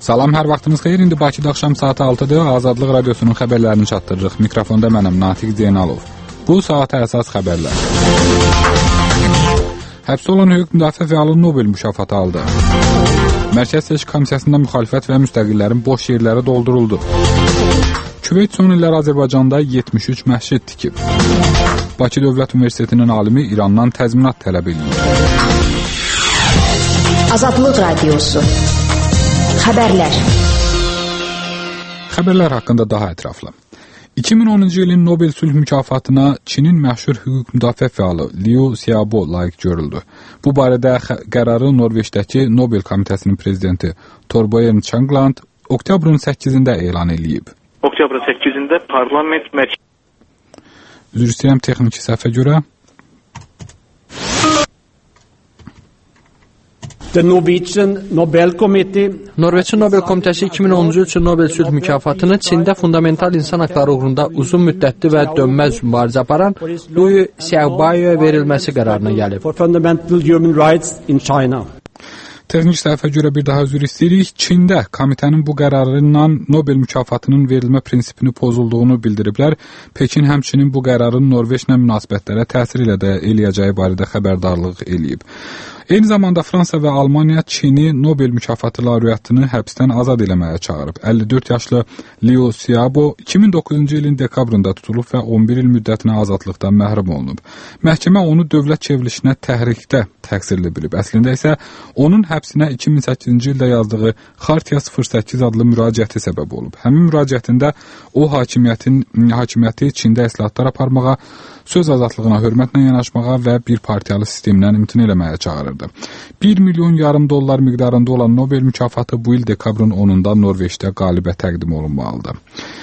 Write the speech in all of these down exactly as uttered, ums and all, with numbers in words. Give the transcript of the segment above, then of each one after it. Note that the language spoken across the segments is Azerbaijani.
Salam, hər vaxtınız xeyir. İndi Bakıda axşam saat altıdır. Azadlıq Radiosunun xəbərlərini çatdırırıq. Mikrofonda mənəm, Natiq Zeynalov. Bu saata əsas xəbərlər. Həbs olan hüquq müdafiə fəalı Nobel mükafatı aldı. Mərkəz Seçki Komissiyasında müxalifət və müstəqillərin boş yerləri dolduruldu. Küveyt son illər Azərbaycanda yetmiş üç məscid tikib. Bakı Dövlət Universitetinin alimi İrandan təzminat tələb edir. Azadlıq Radiosu. Xəbərlər. Xəbərlər haqqında daha ətraflı. iki min onuncu ilin Nobel sülh mükafatına Çinin məşhur hüquq müdafiə fəalı Liu Xiaobo layiq görüldü. Bu barədə qərarı Norveçdəki Nobel Komitəsinin prezidenti Torbjørn Jagland oktyabrın səkkizində elan edib. Oktyabrın səkkizində parlament məclisi Üzr istəyirəm texniki səhvə görə. Norveçin Nobel Komitəsi iki min onuncu il üçün Nobel sülh mükafatını Çində fundamental insan haqları uğrunda uzun müddətli və dönməz mübarizə aparan Liu Xiaobo'ya verilməsi qərarına gəlib. Texnik səhvə görə bir daha üzr istəyirik. Çində komitənin bu qərarından Nobel mükafatının verilmə prinsipini pozulduğunu bildiriblər. Pekin həmçinin bu qərarın Norveçlə münasibətlərə təsir ilə də eləyəcəyi barədə xəbərdarlıq eləyib. Eyni zamanda Fransa və Almaniya Çini Nobel mükafatı laureatını həbsdən azad eləməyə çağırıb. əlli dörd yaşlı Liu Xiaobo iki min doqquzuncu ilin dekabrında tutulub və on bir il müddətinə azadlıqdan məhrum olunub. Məhkəmə onu dövlət çevrilişinə təhrikdə təqsirli bilib. Əslində isə onun həbsinə iki min səkkizinci ildə yazdığı Xartiya sıfır səkkiz adlı müraciəti səbəb olub. Həmin müraciətində o hakimiyyətin hakimiyyəti Çində islahatlar aparmağa, söz azadlığına hörmətlə yanaşmağa və bir partiyalı sistemdən imtina eləməyə çağırırdı. bir milyon yarım dollar miqdarında olan Nobel mükafatı bu il dekabrın onunda Norveçdə qalibə təqdim olunmalıdır.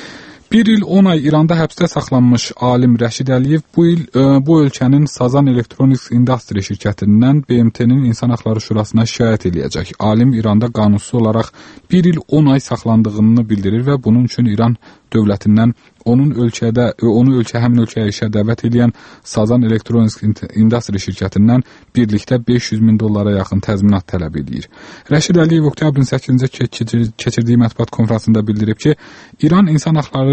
Bir il on ay İranda həbsdə saxlanmış alim Rəşid Əliyev bu il e, bu ölkənin Sazan Electronics Industry şirkətindən B M T'nin İnsan Haqları Şurasına şikayət eləyəcək. Alim İranda qanunsuz olaraq bir il on ay saxlandığını bildirir və bunun üçün İran dövlətindən onun ölkədə onu ölkə həmin ölkəyə işə dəvət edən Sazan Electronics Industry şirkətindən birlikdə beş yüz min dollara yaxın təzminat tələb edir. Rəşid Əliyev oktyabrın səkkizində keçirdiyi mətbuat konfransında bildirib ki, İran insan haqları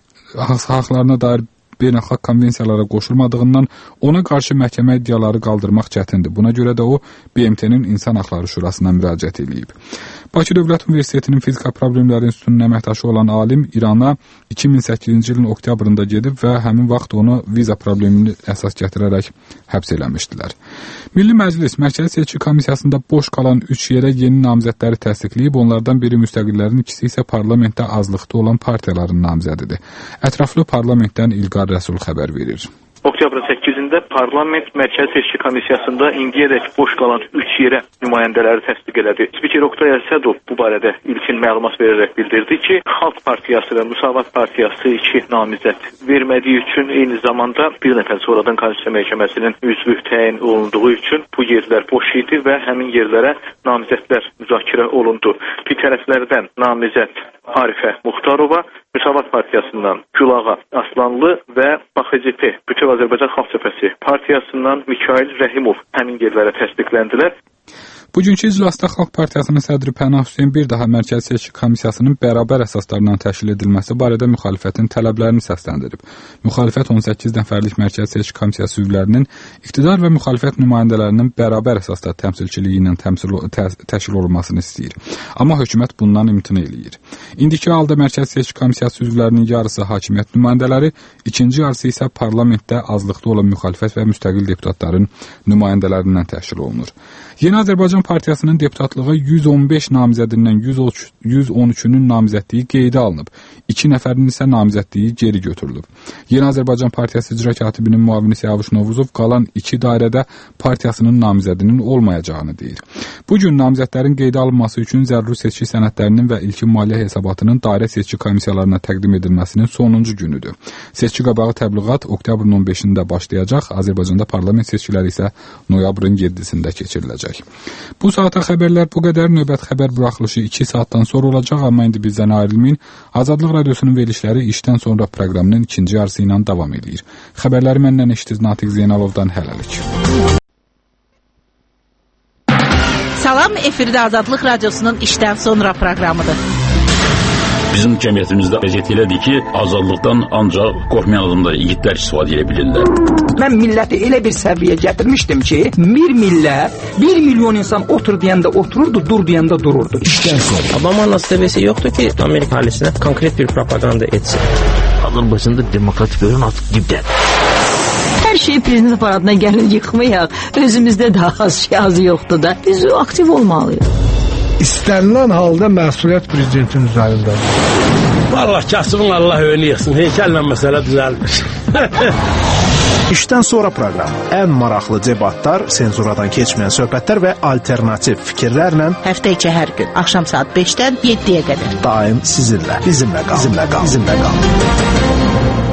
haqlarına dair beynəlxalq konvensiyalara qoşulmadığından ona qarşı məhkəmə iddiaları qaldırmaq çətindir. Buna görə də o B M T'nin İnsan Haqları Şurasına müraciət edib. Bakı Dövlət Universitetinin Fizika Problemləri İnstitutunun əməkdaşı olan alim İrana iki min səkkizinci ilin oktyabrında gedib və həmin vaxt onu viza problemini əsas gətirərək həbs eləmişdilər. Milli Məclis Mərkəzi Seçki Komissiyasında boş qalan üç yerə yeni namizədləri təsdiqləyib, onlardan biri müstəqillərin, ikisi isə parlamentdə azlıqda olan partiyaların namizədidir. Ətraflı parlamentdən İlqar Rəsul xəbər verir. Oktyabrın səkkizində Parlament Mərkəzi Seçki Komissiyasında indiyədək boş qalan üç yerə nümayəndələri təsdiq elədi. Spiker Oktay Əsədov bu barədə ilkin məlumat verərək bildirdi ki, Xalq Partiyası və Müsavat Partiyası iki namizəd vermədiyi üçün eyni zamanda bir nəfər sonradan Konstitusiya Məhkəməsinin üzvü təyin olunduğu üçün bu yerlər boş idi və həmin yerlərə namizədlər müzakirə olundu. Bir tərəflərdən namizəd Arifə Muxtarova, Müsavat Partiyasından Gülağa Aslanlı və B X C P, Bütöv Azərbaycan Xalq Cəbhəsi Partiyasından Mikayıl Rəhimov həmin yerlərə təsdiqləndilər. Bugünkü iclasda Xalq Partiyasının sədri Pənah Hüseyn bir daha Mərkəzi Seçki Komissiyasının bərabər əsaslarından təşkil edilməsi barədə müxalifətin tələblərini səsləndirib. Müxalifət on səkkiz nəfərlik Mərkəzi Seçki Komissiyası üzvlərinin iqtidar və müxalifət nümayəndələrinin bərabər əsasda təmsilçiliyi ilə təmsil təşkil olunmasını istəyir. Amma hökumət bundan imtina eləyir. İndiki halda Mərkəzi Seçki Komissiyası üzvlərinin yarısı hakimiyyət nümayəndələri, ikinci yarısı isə parlamentdə azlıqda olan müxalifət və müstəqil deputatların nümayəndələrindən təşkil olunur. Yeni Azərbaycan Partiyasının deputatlığı yüz on beş namizədindən yüz on üçünün namizədliyi qeydə alınıb. iki nəfərin isə namizədliyi geri götürülüb. Yeni Azərbaycan Partiyası icra katibinin müavini Siyavuş Novruzov qalan iki dairədə partiyasının namizədinin olmayacağını deyir. Bu gün namizədlərin qeydə alınması üçün zəruri seçki sənədlərinin və ilkin maliyyə hesabatının dairə seçki komissiyalarına təqdim edilməsinin sonuncu günüdür. Seçki qabağı təbliğat oktyabrın on beşində başlayacaq, Azərbaycanda parlament seçkiləri isə noyabrın yeddisində keçiriləcək. Bu saata xəbərlər bu qədər. Növbət xəbər buraxılışı iki saatdan sonra olacaq, amma indi bizdən ayrılmayın. Azadlıq Radiosunun verilişləri işdən sonra proqramının ikinci yarısı ilə davam edir. Xəbərləri məndən eşitdiniz Natiq Zeynalovdan hələlik. Salam, efirdə Azadlıq Radiosunun işdən sonra proqramıdır. Bizim cəmiyyətimizdə vəziyyət elədir ki, azadlıqdan ancaq qorxmayan adamlar, igidlər istifadə edə bilirlər. Mən milləti elə bir səviyyə gətirmişdim ki, bir millət, bir milyon insan otur deyəndə otururdu, dur deyəndə dururdu. İşdən sonra. Obama'nın seviyesi yoktu ki, Amerika ailesine konkret bir propaganda etsin. Azərbaycanda demokratik görün artıq dibdədir. Hər şey prezident aparatına gəlir yıxmayaq. Özümüzdə daha az şey az yoxdur da. Biz aktiv olmalıyıq. İstənilən halda məsuliyyət prezidentin üzərindədir. Vallahi kasıbın Allah öyle yıxsın. Heykəllə məsələ düzəlmiş. İşdən sonra proqram. Ən maraqlı debatlar, senzuradan keçməyən söhbətlər və alternativ fikirlərlə həftə içi hər gün axşam saat beşdən yeddiyə qədər. Daim sizinlə, bizimlə qal, bizimlə qal, bizimlə qal.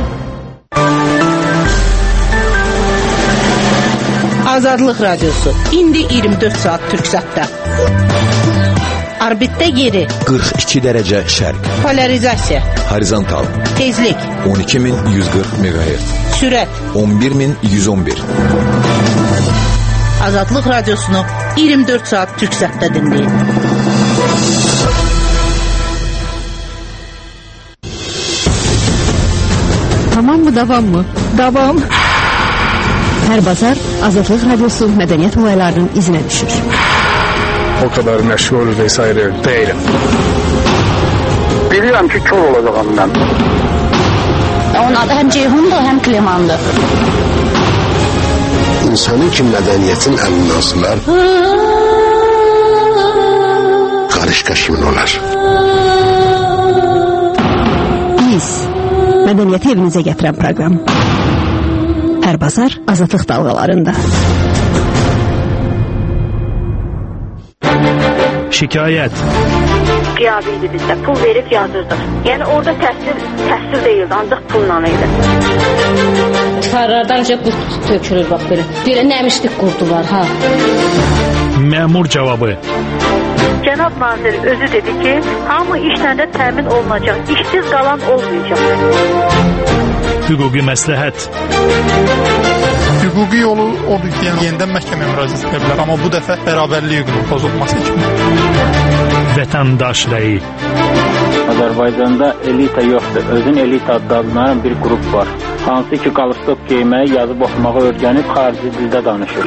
Azadlıq Radiosu. İndi iyirmi dörd saat Türksatda. Orbitdə yeri qırx iki dərəcə şərq. Polarizasiya. Horizontal. Tezlik on iki min yüz qırx meqahertz. Sürət on bir min yüz on bir. Azadlıq Radiosunu iyirmi dörd saat Türksatda dinləyin. Tamam mı, davam mı? Davam. Hər bazar Azadlıq Radiosu mədəniyyət olaylarının izinə düşür. O kadar məşğul vesaire değilim. Bilirəm ki, kör olacağım mən. Onun adı həm Ceyhundur, həm Klemandır. İnsanın ki, mədəniyyətin əlindən asılar, qarışqa kimin olar? Biz, mədəniyyəti evinizə gətirən proqram. Hər bazar Azadlıq dalğalarında. Şikayət. Qiyabiydi bizdə, pul verib yazırdıq. Yəni orada təhsil, təhsil deyildi, ancaq pulla idi. Tifarlardan önce qurt tökülür, bax belə. Belə nəmişlik qurdu var, ha. Məmur cavabı. Cənab nazir özü dedi ki, hamı işlə də təmin olunacaq, işsiz qalan olmayacaq. Hüquqi məsləhət. Hüquqi yolu odur ki, yəni yenidən məhkəməyə müraciət edə bilər, amma bu dəfə bərabərlik hüququnun pozulması kimi. Vətəndaş rəyi. Azərbaycanda elita yoxdur. Özün elita adlanan bir qrup var. Hansı ki, qalstok geyməyi, yazıb oxumağı öyrənib xarici dildə danışır.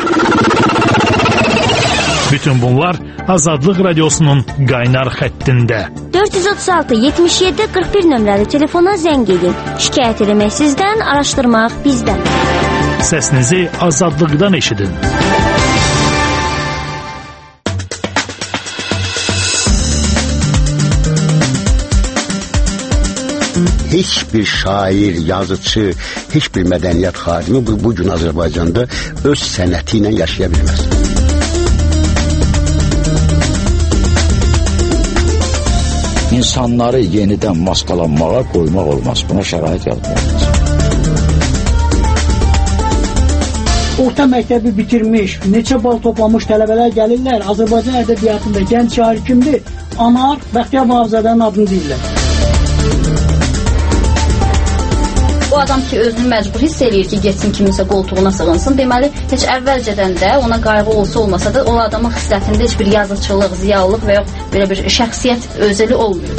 Bütün bunlar Azadlıq Radiosunun qaynar xəttində. dörd yüz otuz altı yetmiş yeddi qırx bir nömrəli telefona zəng edin. Şikayət eləmək sizdən, araşdırmaq bizdən. Səsinizi azadlıqdan eşidin. Heç bir şair, yazıcı, heç bir mədəniyyət xadimi bu, bu gün Azərbaycanda öz sənəti ilə yaşaya bilməz. İnsanları yenidən maskalanmağa qoymaq olmaz. Buna şərait yaratmalıyız. Orta məktəbi bitirmiş, neçə bal toplamış tələbələr gəlirlər. Azərbaycan ədəbiyyatında gənc şair kimdir? Anar Bəxtiyar Vahabzadənin adını deyirlər. O adam ki, özünü məcbur hiss eləyir ki, getsin kiminsə qoltuğuna sığınsın. Deməli, heç əvvəlcədən də ona qayğı olsa olmasa da o adamın xislətində heç bir yazıçılıq, ziyalılıq və yox belə bir şəxsiyyət özəli olmuyor.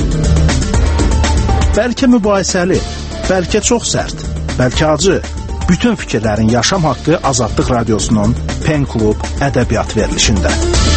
Bəlkə mübahisəli, bəlkə çox sərt, bəlkə acı. Bütün fikirlərin yaşam haqqı Azadlıq Radiosunun Pen Klub ədəbiyyat verilişində.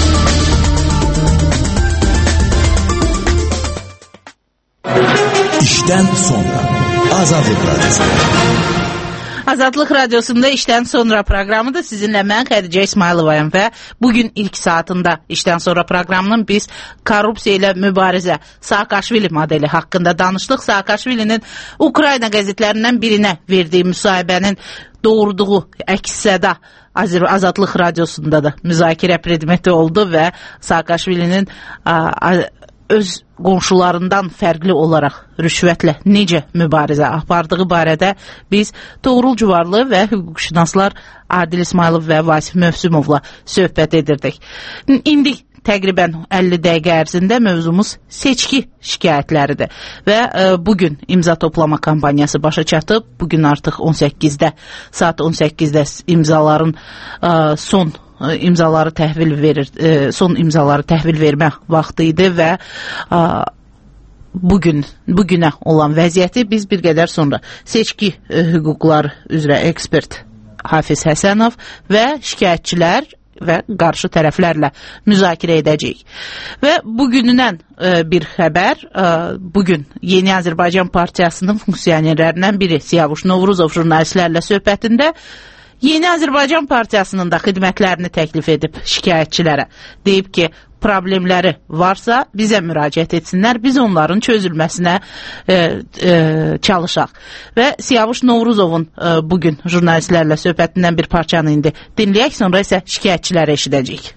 İşdən sonra Azadlıq Radiosu. Azadlıq Radiosunda işdən sonra proqramıdır. Sizinlə mən Xədicə İsmayılovayam və bugün ilk saatında işdən sonra proqramının biz korrupsiya ilə mübarizə Saakashvili modeli haqqında danışdıq. Saakashvilinin Ukrayna qəzetlərindən birinə verdiyi müsahibənin doğurduğu əks-səda Azadlıq Radiosunda da müzakirə predmeti oldu və Saakashvilinin öz qonşularından fərqli olaraq rüşvətlə necə mübarizə apardığı barədə biz Toğrul Cuvarlı və hüquqşünaslar Adil İsmailov və Vasif Mövsümovla söhbət edirdik. İndi təqribən əlli dəqiqə ərzində mövzumuz seçki şikayətləridir və e, bugün imza toplama kampaniyası başa çatıb. Bugün artıq on səkkizdə, saat on səkkizdə imzaların e, son e, imzaları təhvil verir, e, son imzaları təhvil vermə vaxtı idi və e, bugün bugünə olan vəziyyəti biz bir qədər sonra seçki e, hüquqları üzrə ekspert Hafiz Həsənov və şikayətçilər və qarşı tərəflərlə müzakirə edəcəyik. Və bugünündən e, bir xəbər, e, bugün Yeni Azərbaycan Partiyasının funksionerlərindən biri Siyavuş Novruzov jurnalistlərlə söhbətində Yeni Azərbaycan Partiyasının da xidmətlərini təklif edib şikayətçilərə. Deyib ki, problemləri varsa bizə müraciət etsinlər, biz onların çözülməsinə e, e, çalışaq. Və Siyavuş Novruzovun e, bugün jurnalistlərlə söhbətindən bir parçanı indi dinləyək, sonra isə şikayətçiləri eşidəcəyik.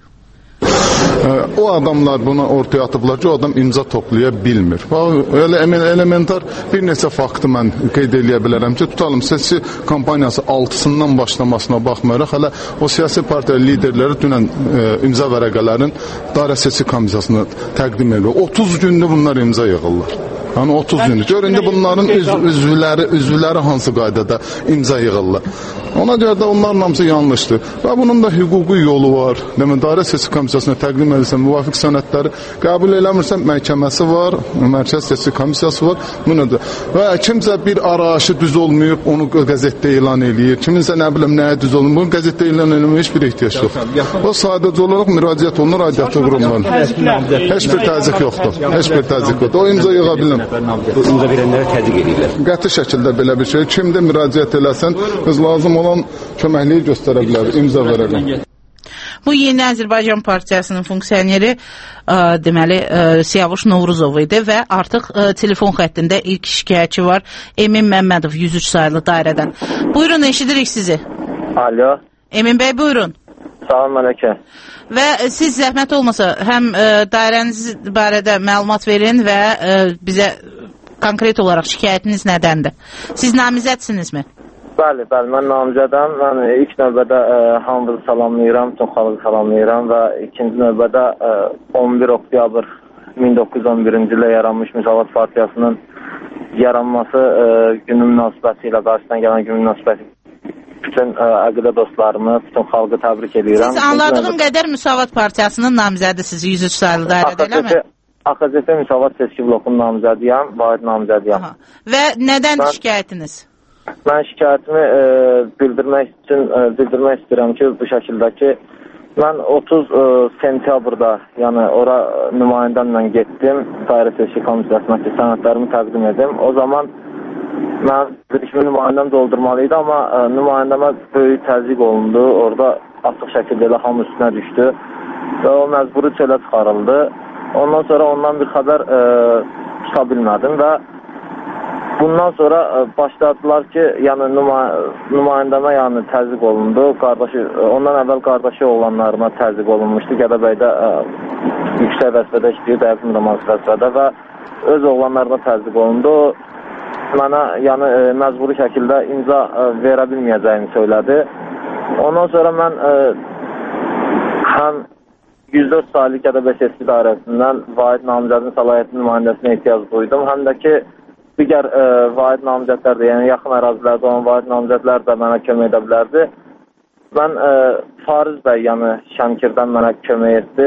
O adamlar buna ortaya atıblar ki, o adam imza toplaya bilmir. Elə elementar bir neçə faktı mən qeyd edə bilərəm ki, tutalım seçki kampaniyası altısından başlamasına baxmayaraq, hələ o siyasi partiya liderləri dünən e, imza vərəqələrin dairə seçki komissiyasına təqdim edir. otuz gündə bunlar imza yığırlar. Yəni otuz gündür. Gör, indi bunların üz, üzvləri, üzvləri hansı qaydada imza yığırlar. Ona görə də onların hamısı yanlışdır. Və bunun da hüquqi yolu var. Demə, dairə seçki komissiyasına təqdim edirsən, müvafiq sənədləri qəbul eləmirsən, məhkəməsi var, mərkəz seçki komissiyası var. Bu nədir? Və kimsə bir arayışı düz olmayıb, onu qəzetdə elan eləyir. Kiminsə nə bilim nəyə düz olmayıb, bunu qəzetdə elan eləməyə heç bir ehtiyac yoxdur. O sadəcə olaraq müraciət olunur aidiyyatı qurumlarına. Heç bir təzyiq yoxdur. Heç bir təzyiq yoxdur. O imza yığa bilmir. İmza verənlərə təzyiq edirlər. Qəti şəkildə belə bir şey. Kimdə müraciət eləsən, biz lazım olan köməkliyi göstərə bilər, imza verərlər. Bu Yeni Azərbaycan Partiyasının funksioneri ə, deməli ə, Siyavuş Novruzov idi və artıq ə, telefon xəttində ilk şikayətçi var, Emin Məmmədov yüz üç saylı dairədən. Buyurun, eşidirik sizi. Alo. Emin bəy, buyurun. Salam əleykum. Və siz zəhmət olmasa həm ə, dairəniz barədə məlumat verin və ə, bizə konkret olaraq şikayətiniz nədəndir? Siz namizədsinizmi? Bəli, bəli, mən namizədəm. Mən ilk növbədə ə, hamınızı salamlayıram, bütün xalqı salamlayıram və ikinci növbədə ə, on bir oktyabr min doqquz yüz on birinci ildə yaranmış Müsavat Partiyasının yaranması ə, günü münasibəti ilə, qarşıdan gələn gün münasibəti bütün ə, əqidə dostlarımı, bütün xalqı təbrik edirəm. Siz anladığım növbədə... qədər Müsavat Partiyasının namizədisiniz yüz üç saylı dairədə, eləmi? A X C T Müsavat seçki blokunun namizədiyəm, vahid namizədiyəm. Aha. Və nədən mən... şikayətiniz? Mən şikayətimi e, bildirmək üçün e, bildirmək istəyirəm ki, bu şəkildə ki, mən otuz e, sentyabrda, yəni ora nümayəndəmlə getdim, dairə seçki komissiyasına ki, sənədlərimi təqdim edim. O zaman mən birikimi nümayəndəm doldurmalıydı, amma e, nümayəndəmə böyük təzyiq olundu, orada açıq şəkildə elə hamı üstünə düşdü və o məcburi çölə çıxarıldı. Ondan sonra ondan bir xəbər e, tuta bilmədim və bundan sonra ə, başladılar ki, yəni nüma nümayəndəmə yəni təzyiq olundu. Qardaşı, ondan əvvəl qardaşı oğlanlarına təzyiq olunmuşdu. Gədəbəydə ə, yüksək vəzifədə işləyir, dəqiq müdəmansı vəzifədə və öz oğlanlarına təzyiq olundu. Mənə yəni ə, məcburi şəkildə imza ə, verə bilməyəcəyini söylədi. Ondan sonra mən ə, həm yüz dörd saylı Gədəbəy seçki dairəsindən vahid namizədin səlahiyyətli nümayəndəsinə ehtiyac duydum. Həm də ki, digər e, vahid namizədlər də, yəni yaxın ərazilərdə olan vahid namizədlər də mənə kömək edə bilərdi. Mən e, Fariz bəy, yəni Şəmkirdən mənə kömək etdi.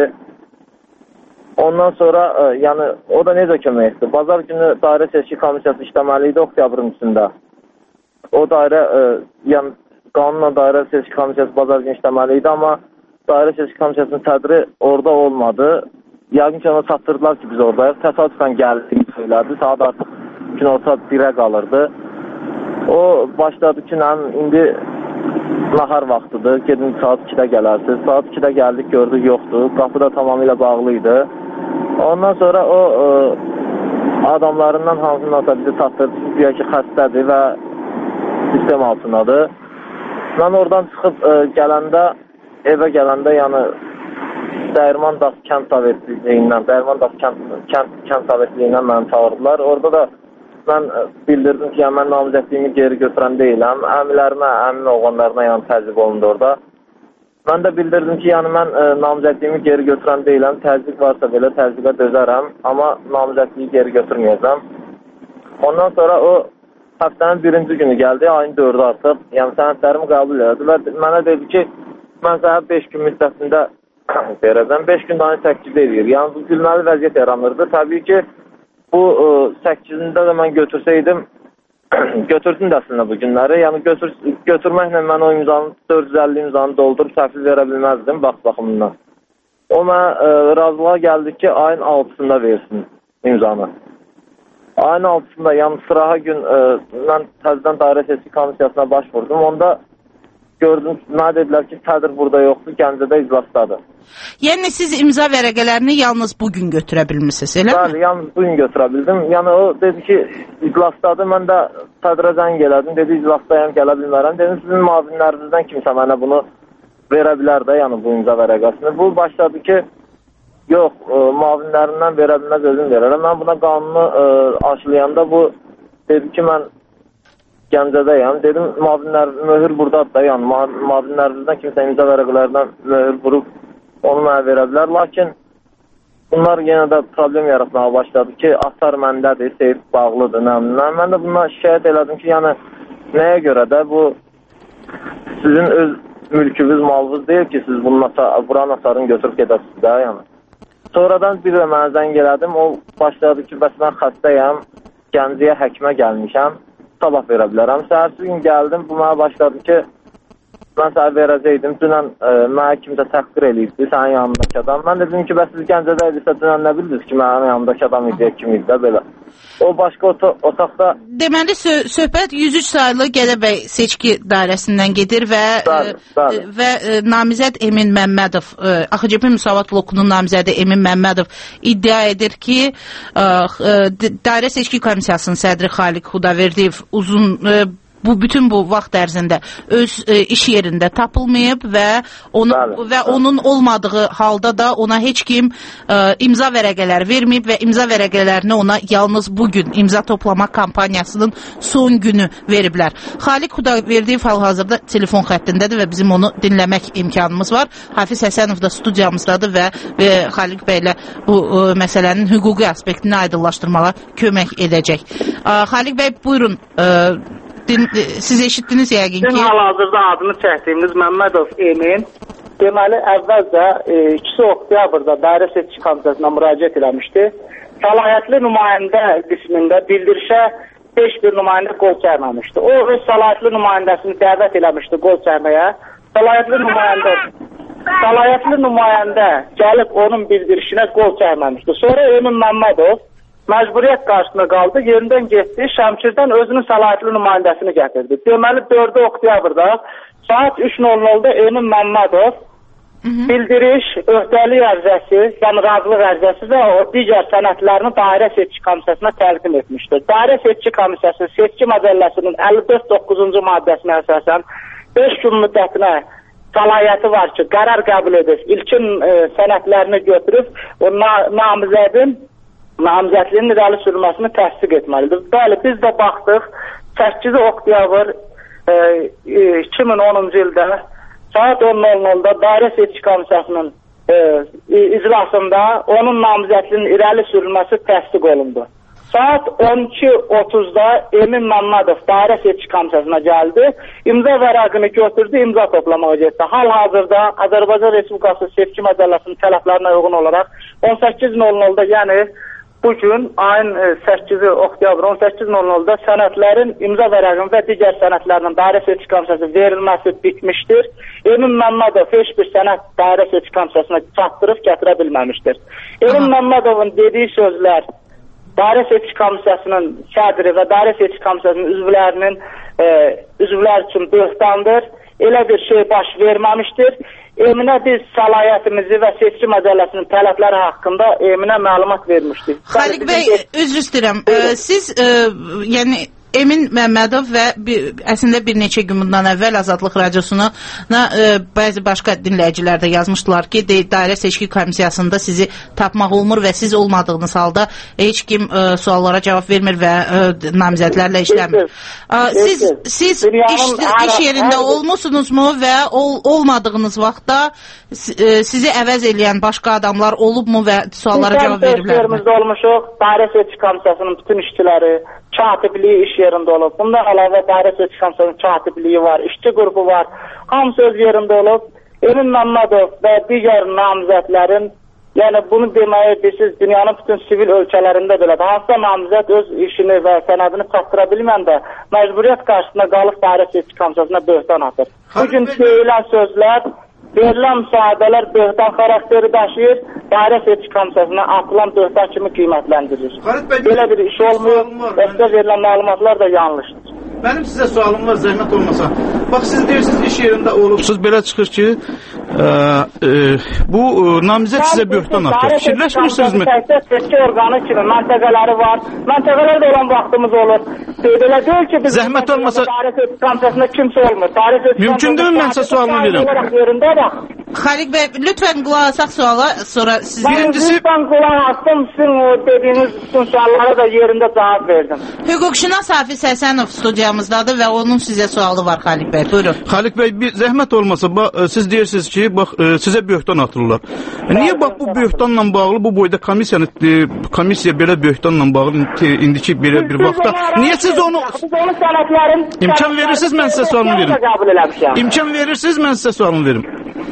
Ondan sonra, e, yəni o da necə kömək etdi? Bazar günü dairə seçki komissiyası işləməli idi oktyabrın üçündə. O dairə, e, yəni qanunla dairə seçki komissiyası bazar günü işləməli idi, amma dairə seçki komissiyasının sədri orada olmadı. Yəqin ki, ona çatdırdılar ki, biz oradayıq. Təsadüfən gəldiyini söylədi. Saat artıq gün orta birə qalırdı. O başladı ki, nəm, indi nahar vaxtıdır, gedin saat ikidə gələrsiniz. Saat ikidə gəldik, gördük, yoxdur. Qapı da tamamilə bağlıydı. Ondan sonra o e, adamlarından hansının da bizi çatdırdı ki, güya ki, xəstədir və sistem altındadır. Mən oradan çıxıb e, gələndə, evə gələndə, yəni Dəyirman Daş kənd sovetliyindən, Dəyirman Daş kənd, kənd, kənd sovetliyindən məni çağırdılar. Orada da mən bildirdim ki, yəni, mən namizədliyimi geri götürən deyiləm. Əmilərimə, əmin oğlanlarına yəni təzyiq olundu orada. Mən də bildirdim ki, yəni mən e, namizədliyimi geri götürən deyiləm. Təzyiq varsa belə təzyiqə dözərəm, amma namizədliyi geri götürməyəcəm. Ondan sonra o həftənin birinci günü gəldi, ayın dördü artıq. Yəni sənədlərimi qəbul elədi və mənə dedi ki, mən sənə beş gün müddətində verəcəm. beş gün ayın səkkizdə edir. Yəni bu gülməli vəziyyət yaranırdı. Təbii ki, bu e, səkkizində də mən götürsəydim, götürdüm də əslində bu günləri. Yəni götür, götürməklə mən o imzanı, dörd yüz əlli imzanı doldurub təhvil verə bilməzdim vaxt baxımından. O mənə e, razılığa gəldi ki, ayın altısında versin imzanı. Ayın altısında, yəni sıraha gün e, mən təzədən dairə seçki komissiyasına başvurdum. Onda gördüm, mənə dedilər ki, sədir burada yoxdur, Gəncədə iclasdadır. Yəni siz imza vərəqələrini yalnız bugün götürə bilmişsiniz, elə mi? Bəli, yalnız bugün götürə bildim. Yəni o dedi ki, iclasdadır, mən də sədrə zəng elədim, dedi iclasdayam, gələ bilmərəm. Dedim, sizin müavinlərinizdən kimsə mənə bunu verə bilər də, yəni bu imza vərəqəsini. Bu başladı ki, yox, e, müavinlərindən verə bilməz, özüm verərəm. Mən buna qanunu e, aşılayanda bu dedi ki, mən Gəncədəyəm. Dedim, müavinlər, möhür buradadır da, yəni müavinlərinizdən kimsə imza vərəqələrindən möhür vurub onu mənə verə bilər. Lakin bunlar yenə də problem yaratmağa başladı ki, atar məndədir, seyf bağlıdır. Nə, nə. Mən də bundan şikayət elədim ki, yəni nəyə görə də bu sizin öz mülkünüz, malınız deyil ki, siz bunun buranın asarını götürüb gedəsiniz də, yəni. Sonradan bir də mənə zəng elədim, o başladı ki, bəs mən xəstəyəm, Gəncəyə həkimə gəlmişəm, sabah verə bilərəm. Səhərsi gün gəldim, bu mənə başladı ki, mən sənə verəcəkdim, dünən e, mənə kimsə təhqir eləyibdi, sənin yanındakı adam. Mən dedim ki, bəs siz Gəncədə edirsə, dünən nə bildiniz ki, mənim yanındakı adam idi, kim idi də belə. O başqa otaqda... Deməli, sö söhbət yüz üç sayılı Gədəbəy seçki dairəsindən gedir və bəli, bəli. E, və e, namizəd Emin Məmmədov, e, A X C P Müsavat blokunun namizədi Emin Məmmədov iddia edir ki, e, e, dairə seçki komissiyasının sədri Xaliq Xudaverdiyev uzun... E, bu bütün bu vaxt ərzində öz e, iş yerində tapılmayıb və onu Bəli. və onun olmadığı halda da ona heç kim e, imza vərəqələri verməyib və imza vərəqələrini ona yalnız bugün imza toplama kampaniyasının son günü veriblər. Xaliq Xudaverdiyev hal-hazırda telefon xəttindədir və bizim onu dinləmək imkanımız var. Hafiz Həsənov da studiyamızdadır və, və Xaliq bəylə bu e, məsələnin hüquqi aspektini aydınlaşdırmağa kömək edəcək. E, Xaliq bəy, buyurun. E, Din, siz eşitdiniz yəqin ki... Bizim hal-hazırda adını çəkdiyimiz Məmmədov Emin deməli əvvəlcə e, ikisi oktyabrda dairə seçki komissiyasına müraciət eləmişdi. Səlahiyyətli nümayəndə qismində bildirişə beş bir nümayəndə qol çəkməmişdi. O öz səlahiyyətli nümayəndəsini dəvət eləmişdi qol çəkməyə. Səlahiyyətli nümayəndə səlahiyyətli nümayəndə gəlib onun bildirişinə qol çəkməmişdi. Sonra Emin Məmmədov məcburiyyət qarşısına qaldı, yerindən getdi, Şəmkirdən özünün səlahiyyətli nümayəndəsini gətirdi. Deməli, dördü oktyabrda saat üç nöl nöldə Emin Məmmədov bildiriş, öhdəlik ərizəsi, yəni razılıq ərizəsi və o digər sənədlərini dairə seçki komissiyasına təqdim etmişdir. Dairə seçki komissiyası seçki məcəlləsinin əlli dörd doqquzuncu maddəsinə əsasən beş gün müddətinə səlahiyyəti var ki, qərar qəbul edir, ilkin e, sənədlərini götürüb o na namizədin namizədliyin irəli sürülməsini təsdiq etməlidir. Bəli, biz də baxdıq, səkkizi oktyabr e, iki min onuncu ildə saat on nöl nöldə dairə seçki komissiyasının e, iclasında onun namizədliyinin irəli sürülməsi təsdiq olundu. Saat on iki otuzda Emin Məmmədov dairə seçki komissiyasına gəldi, imza vərəqini götürdü, imza toplamağa getdi. Hal-hazırda Azərbaycan Respublikası seçki məcəlləsinin tələblərinə uyğun olaraq on səkkiz nöl nöldə, yəni bugün ayın səkkizi oktyabr on səkkiz nöl nöldə sənədlərin imza vərəqinin və digər sənədlərinin dairə seçki komissiyasına verilməsi bitmişdir. Emin Məmmədov heç bir sənəd dairə seçki komissiyasına çatdırıb gətirə bilməmişdir. Emin Məmmədovun dediyi sözlər dairə seçki komissiyasının sədri və dairə seçki komissiyasının üzvlərinin e, üzvlər üçün böhtandır. Elə bir şey baş verməmişdir. Eminə biz səlahiyyətimizi və seçki məcəlləsinin tələbləri haqqında Eminə məlumat vermişdik. Xaliq bəy, üzr istəyirəm. E, siz e, yəni Emin Məmmədov və bir, əslində bir neçə gün bundan əvvəl Azadlıq Radiosuna e, bəzi başqa dinləyicilər də yazmışdılar ki, de, dairə seçki komissiyasında sizi tapmaq olmur və siz olmadığınız halda heç kim e, suallara cavab vermir və e, namizədlərlə işləmir. E, siz siz iş, iş yerində olmusunuzmu və ol, olmadığınız vaxtda e, sizi əvəz eləyən başqa adamlar olubmu və suallara cavab veriblər mi? Biz olmuşuq, dairə seçki komissiyasının bütün işçiləri katibliyi iş yerində olub. Bundan əlavə dairə seçki komissiyasının katibliyi var, işçi qrupu var. Hamısı öz yerində olub. Emin Məmmədov və digər namizədlərin, yəni bunu deməyi bilirsiniz, dünyanın bütün sivil ölkələrində belədir. Hansısa namizəd öz işini və sənədini çatdıra bilməyən də məcburiyyət qarşısında qalıb dairə seçki komissiyasına böhtan atır. Bugün deyilən sözlər, verilən müsaadələr böhtan xarakteri daşıyır, dairə seçki komissiyasına atılan böhtan kimi qiymətləndirilir. Belə bir iş olmuyor və sizə verilən məlumatlar da yanlışdır. Mənim sizə sualım var, zəhmət olmasa. Bax, siz deyirsiniz, iş yerində olubsuz, belə çıxır ki, ə, ə, bu ə, namizəd sizə böhtan atır. Fikirləşmirsinizmi? Seçki orqanı kimi məntəqələri var. Məntəqələrdə olan vaxtımız olur. Belə deyil ki, biz zəhmət olmasa dairə seçki komissiyasında kimsə olmur. Mümkündürmü mən sizə sualımı verim? Xaliq bəy, lütfən qulaq asaq suala, sonra siz... Birincisi... Lütfən qulaq asdım, sizin o dediyiniz bütün suallara da yerində cavab verdim. Hüquqşünas Hafiz Həsənov studiyamızdadır və onun sizə sualı var, Xaliq bəy. Buyurun. Xaliq bəy, bir zəhmət olmasa, bax, siz deyirsiniz ki, bax, sizə böhtan atırlar. Niyə bax, bu böhtanla bağlı, bu boyda komissiyanı, komissiya belə böhtanla bağlı, indiki belə bir vaxtda, niyə siz onu... Biz onu sənətlərin... İmkan verirsiniz, mən sizə sualımı verim. İmkan verirsiniz, mən sizə sualımı verim.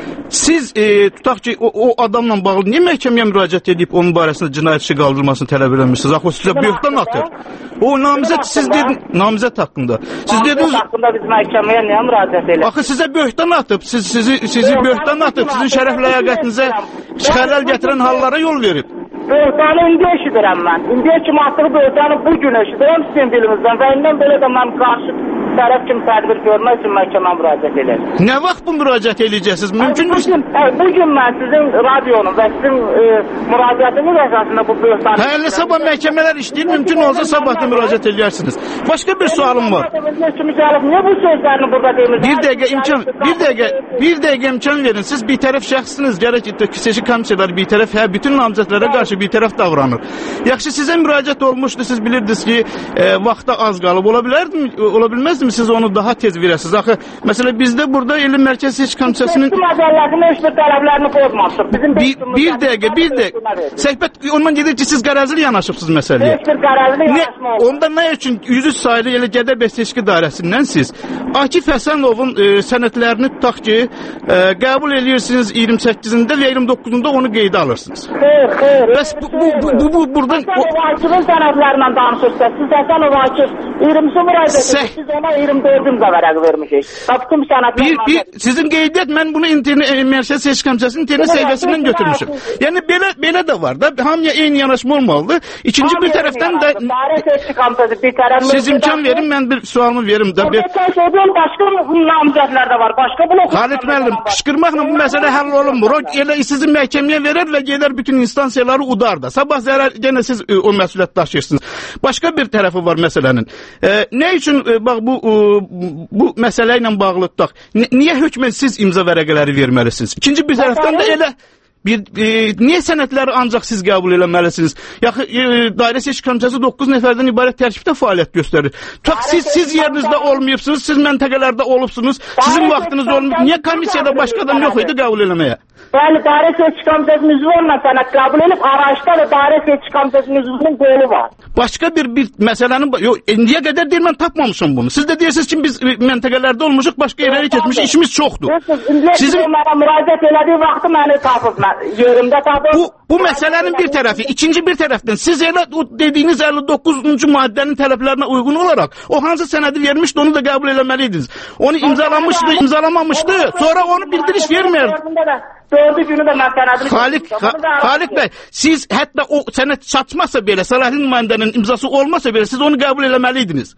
Siz e, tutaq ki, o, o adamla bağlı niyə məhkəməyə müraciət edib onun barəsində cinayət işi qaldırılmasını tələb eləmirsiniz? Axı sizə böhtan atır. O namizəd siz dedin, namizəd haqqında. Siz dediniz, haqqında biz məhkəməyə niyə müraciət elədik? Axı sizə böhtan atıb, siz sizi sizi böhtan atıb, sizin şərəf ləyaqətinizə xələl gətirən hallara yol verib. Böhtanı indi eşidirəm mən. İndiyə kimi atdığı böhtanı bu gün eşidirəm sizin dilimizdən və indən belə də mən qarşı tərəf kimi tədbir görmək üçün məhkəmə müraciət edəcəm. Nə vaxt bu müraciət edəcəksiniz? Mümkün mü? Bugün, bugün mən sizin radionun və sizin e, müraciətiniz əsasında bu böhtanı... Hələ sabah məhkəmələr işləyir, mümkün olsa sabah da müraciət edərsiniz. Başqa bir sualım var. Niyə bu sözlərini burada deyirsiniz? Bir dəqiqə imkan, bir dəqiqə, bir dəqiqə imkan verin. Siz bir tərəf şəxsiniz, gərək seçki komissiyaları bir tərəf, hə, bütün namizədlərə qarşı bir tərəf davranır. Yaxşı, sizə müraciət olmuşdu, siz bilirdiniz ki, e, vaxta az qalıb. Ola bilərdi, ola bilməzdimi siz onu daha tez verəsiniz? Axı, məsələn, bizdə burada Elli Mərkəzi Seçki Komissiyasının... Bizim məzəllərini, heç bir tələblərini pozmamışıq. Bir, bir dəqiqə, bir dəqiqə. Söhbət ondan gedir ki, siz qərəzli yanaşıbsınız məsələyə. Heç bir qərəzli yanaşma oldu. Onda nə üçün yüz sayılı elə Gədəbəy Seçki Dairəsindən siz Akif Həsənovun e, sənədlərini tutaq ki, e, qəbul edirsiniz iyirmi səkkizində və iyirmi doqquzunda onu qeydə alırsınız. Xeyr, xeyr. Bəs bu, bu, bu, bu, bu buradan... Həsənov Akif'in sənədlərindən danışırsınız. Siz Həsənov Akif iyirmisi müraciət edirsiniz. Siz ona iyirmi dördüncə vərəq vermişik. Bütün sənədlər... Bir, bir, sizin qeydiyyət, mən bunu internet, Mərkəzi Seçki Komissiyasının internet səhifəsindən götürmüşüm. Yəni belə belə də var da, hamıya eyni yanaşma olmalıdır. İkinci bir tərəfdən də siz imkan verin, mən bir sualımı verim də. Bir... Başqa namizədlər də var, başqa blok. Xaliq müəllim, qışqırmaqla bu məsələ həll olunmur. O elə sizi məhkəməyə verər və gedər bütün instansiyaları udar da. Sabah zərər yenə siz e, o məsuliyyət daşıyırsınız. Başqa bir tərəfi var məsələnin. E, nə üçün e, bax bu e, bu məsələ ilə bağlı tutaq. Niyə hökmən siz imza vərəqələri verməlisiniz? İkinci bir tərəfdən də elə bir e, niyə sənədləri ancaq siz qəbul eləməlisiniz? Yaxı e, dairə seçki komissiyası doqquz nəfərdən ibarət tərkibdə fəaliyyət göstərir. Tutaq siz siz yerinizdə olmayıbsınız, siz məntəqələrdə olubsunuz, sizin vaxtınız olmayıb. Niyə komissiyada başqa adam yox idi qəbul eləməyə? Bəli, dairə seçki komissiyasının üzvü olmayan sənəd qəbul edib, arayışda da dairə seçki komissiyasının üzvünün qolu var. Başqa bir bir məsələnin yox, indiyə qədər deyir mən tapmamışam bunu. Siz də deyirsiniz ki, biz məntəqələrdə olmuşuq, başqa yerlərə getmişik, işimiz çoxdur. Sizin mənə müraciət elədiyi vaxtı məni tapıb, yerimdə tapıb. Bu bu məsələnin bir tərəfi, ikinci bir tərəfdən siz elə o dediyiniz əlli doqquzuncu maddənin tələblərinə uyğun olaraq o hansı sənədi vermişdi, onu da qəbul eləməliydiniz. Onu imzalamışdı, imzalamamışdı, sonra onu bildiriş verməyərdi. Dördü günü də mən sənədini... Xaliq, Xaliq bəy, siz hətta o sənəd çatmasa belə, Salahin nümayəndənin imzası olmasa belə, siz onu qəbul eləməliydiniz.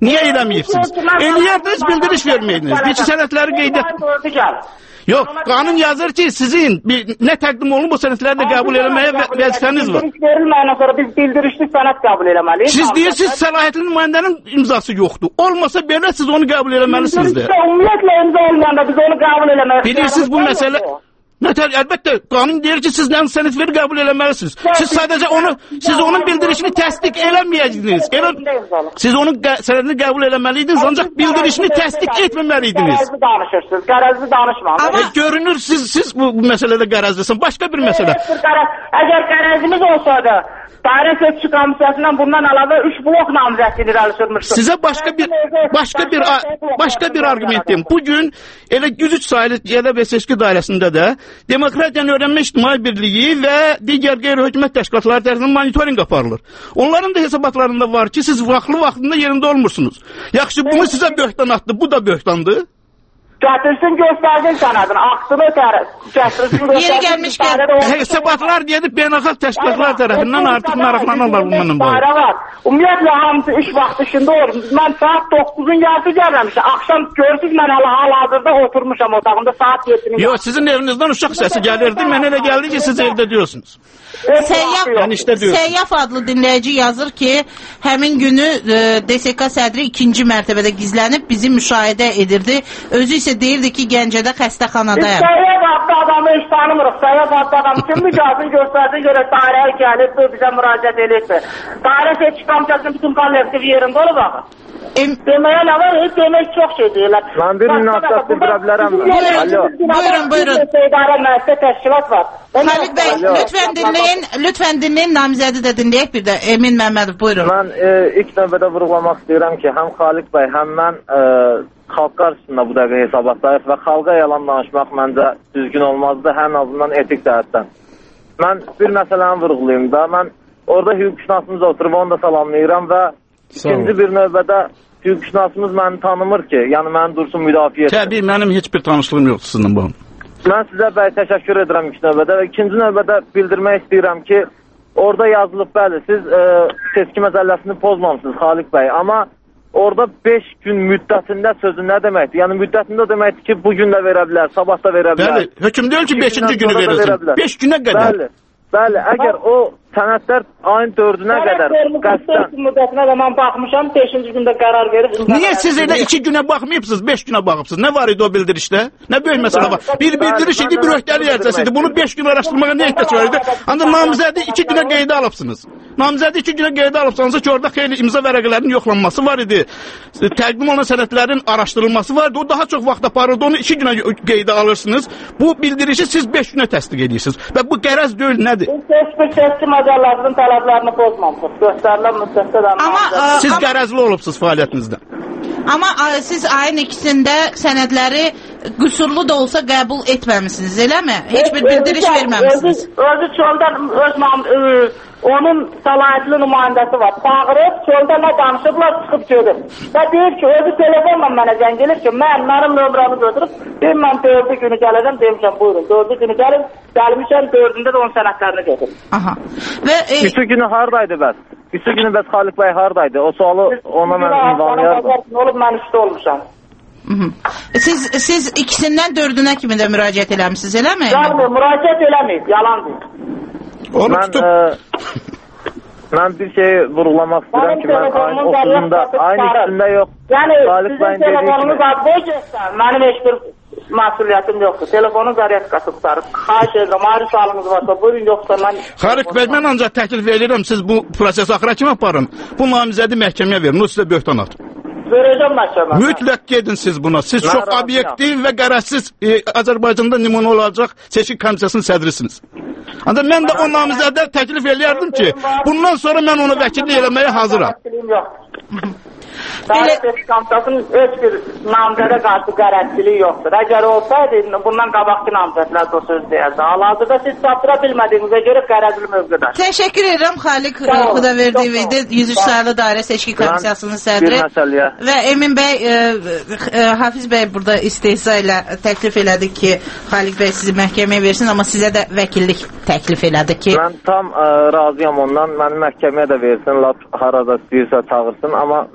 Niyə eləməyibsiniz? Eləyərdiniz, bildiriş verməydiniz. Bir ki, sənədləri qeyd et. Yox, qanun yazır ki, sizin bir, nə təqdim olunub o sənədləri də qəbul eləməyə vəzifəniz var. Bildiriş verilməyəndən sonra biz bildirişli sənəd qəbul eləməliyik. Siz deyirsiniz, səlahiyyətli nümayəndənin imzası yoxdur. Olmasa belə siz onu qəbul eləməlisiniz də. Ümumiyyətlə imza olmayanda biz onu qəbul eləməliyik. Bilirsiniz bu məsələ... Nətər, əlbəttə, qanun deyir ki, siz nə sənəd veri qəbul eləməlisiniz. Siz sadəcə onu, siz onun bildirişini təsdiq eləməyəydiniz. Elə, siz onun qə, sənədini qəbul eləməliydiniz, ancaq bildirişini təsdiq etməməliydiniz. Qərəzli danışırsınız, qərəzli danışmam. Amma görünür, siz, siz bu, bu məsələdə qərəzlisin. Başqa bir məsələ. Əgər qərəzimiz olsaydı, dairə seçki komissiyasından bundan əlavə üç blok namizədliyi irəli sürmüşdür. Sizə başqa bir başqa bir başqa bir arqument deyim. Bu gün elə yüz üç sayılı Yerel və Seçki Dairəsində də Demokratiyanı Öyrənmə İctimai Birliyi və digər qeyri-hökumət təşkilatları tərəfindən monitorinq aparılır. Onların da hesabatlarında var ki, siz vaxtlı vaxtında yerində olmursunuz. Yaxşı, bunu sizə böhtan atdı, bu da böhtandır. Gətirsin göstərsin sənədini, aksını gətirsin göstərsin. Yeri gəlmişkən. Hesabatlar deyib beynəlxalq təşkilatlar tərəfindən artıq maraqlanırlar bununla bağlı. Ümumiyyətlə hamısı iş vaxtı işində olur. Mən saat doqquzun yarısı gəlməmişəm. Axşam görürsünüz, mən hal-hazırda oturmuşam otağımda saat yedinin. Yox, sizin evinizdən uşaq səsi gəlirdi. Mən elə gəldi ki, siz evdə diyorsunuz. Səyyaf, Səyyaf adlı dinləyici yazır ki, həmin günü e, D S K sədri ikinci mərtəbədə gizlənib bizi müşahidə edirdi. Özü isə deyirdi ki, Gəncədə xəstəxanadayam. Biz Səyyaf adlı adamı heç tanımırıq. Səyyaf adlı adamı kim mücazını göstərdi görə dairəyə gəlib, bizə müraciət edirdi. Dairə seçki komissiyasının bütün kollektiv yerində olub axı. Deməyə nə var? Demək çox şey deyirlər. Mən bir münasibət bildirə bilərəm. Buyurun, buyurun. İdarə müəssisə təşkilat var. Xalid bəy, lütfən dinləyin, lütfən dinləyin, namizədi də dinləyək bir də. Emin Məmmədov, buyurun. Mən e, ilk növbədə vurğulamaq istəyirəm ki, həm Xalid bəy, həm mən e, xalq qarşısında bu dəqiqə hesabatlayıq və xalqa yalan danışmaq məncə düzgün olmazdı, ən azından etik cəhətdən. Mən bir məsələni vurğulayım da, mən orada hüquqşünasımız oturub, onu da salamlayıram və ikinci bir növbədə hüquqşünasımız məni tanımır ki, yəni məni dursun müdafiə etsin. Təbii, mənim heç bir tanışlığım yoxdur sizinlə bu. Mən sizə bəy təşəkkür edirəm ilk növbədə və ikinci növbədə bildirmək istəyirəm ki, orada yazılıb, bəli, siz e, seçki məcəlləsini pozmamışsınız Xalid bəy, amma orada beş gün müddətində sözü nə deməkdir? Yəni müddətində deməkdir ki, bugün də verə bilər, sabah da verə bilər. Bəli, hökm deyil ki, beşinci günü verilsin. beş günə qədər. Bəli, bəli, əgər o sənədlər ayın dördünə qədər qəsdən. Müddətinə də mən baxmışam, beşinci gündə qərar verib. Niyə siz elə iki günə baxmayıbsınız, beş günə baxıbsınız? Nə var idi o bildirişdə? Nə böyük məsələ var? Bir bildiriş idi, bir öhdəlik ərcəsiydi. Bunu beş gün araşdırmağa nə ehtiyac var idi? Ancaq namizədi iki günə qeydə alıbsınız. Namizədi iki günə qeydə alıbsanız ki, orada xeyli imza vərəqələrinin yoxlanması var idi. Təqdim olunan sənədlərin araşdırılması var idi. O daha çox vaxt aparırdı. Onu iki günə qeydə alırsınız. Bu bildirişi siz beş günə təsdiq edirsiniz. Və bu qərəz deyil, nədir? Məcəllərin tələblərini pozmamışsınız. Göstərilən müddətdə də. Amma siz qərəzli olubsunuz fəaliyyətinizdə. Amma ə, siz ayın ikisində sənədləri qüsurlu da olsa qəbul etməmisiniz, eləmi? Heç bir bildiriş verməmisiniz. Özü çöldən öz onun səlahiyyətli nümayəndəsi var. Çağırıb, çöldə nə danışıblar, çıxıb gedir. Və deyir ki, özü telefonla mənə zəng gelir ki, mən mənim nömrəmi götürüb, deyim mən dördü günü gələcəm, demişəm, buyurun, dördü günü gəlib, gəlmişəm, dördündə də onun sənədlərini gedir. Aha. Və e... Üçü günü hardaydı bəs? Üçü günü bəs Xalid bəy hardaydı? O sualı ona mən ünvanlayardım. Olub, mən işdə olmuşam. Siz, siz ikisindən dördünə kimi də müraciət eləmişsiniz, eləmi? Gəlmir, müraciət eləməyib, yalandır. Onu mən, e, mən bir şey vurğulamaq istəyirəm ki, mən ayın otuzunda, ayın üstündə yox. Yəni, sizin telefonunuz adlı göstər, mənim heç bir məsuliyyətim yoxdur. Telefonun zaryadkası tutarıb. Xahiş edirəm, ayrı sualınız varsa, buyurun, yoxsa mən... Xarik bəy, mən ancaq təklif edirəm, siz bu prosesi axıra kimi aparın. Bu namizədi məhkəməyə verin, o sizə böhtan at. Verəcəm məhkəmə. Mütləq gedin siz buna. Siz mən çox obyektiv və qərəzsiz e, Azərbaycanda nümunə olacaq seçki komissiyasının sədrisiniz. Ancaq mən də o namizədə təklif eləyərdim ki, bundan sonra mən onu vəkillik eləməyə hazıram. Dairə seçki komissiyasının heç bir namizədə qarşı qərəzçiliyi yoxdur. Əgər olsaydı, bundan qabaqki namizədlər də o söz deyərdi. Hal-hazırda siz çatdıra bilmədiyinizə görə qərəzli mövqedir. Təşəkkür edirəm Xaliq Xudaverdiyev, yüz üç sayılı Dairə seçki komissiyasının sədri. Və Emin bəy, e, e, Hafiz bəy burada istehza ilə təklif elədi ki, Xaliq bəy sizi məhkəməyə versin, amma sizə də vəkillik təklif elədi ki... Mən tam ə, razıyam ondan, məni məhkəməyə də versin, lap harada istəyirsə çağırsın, amma mən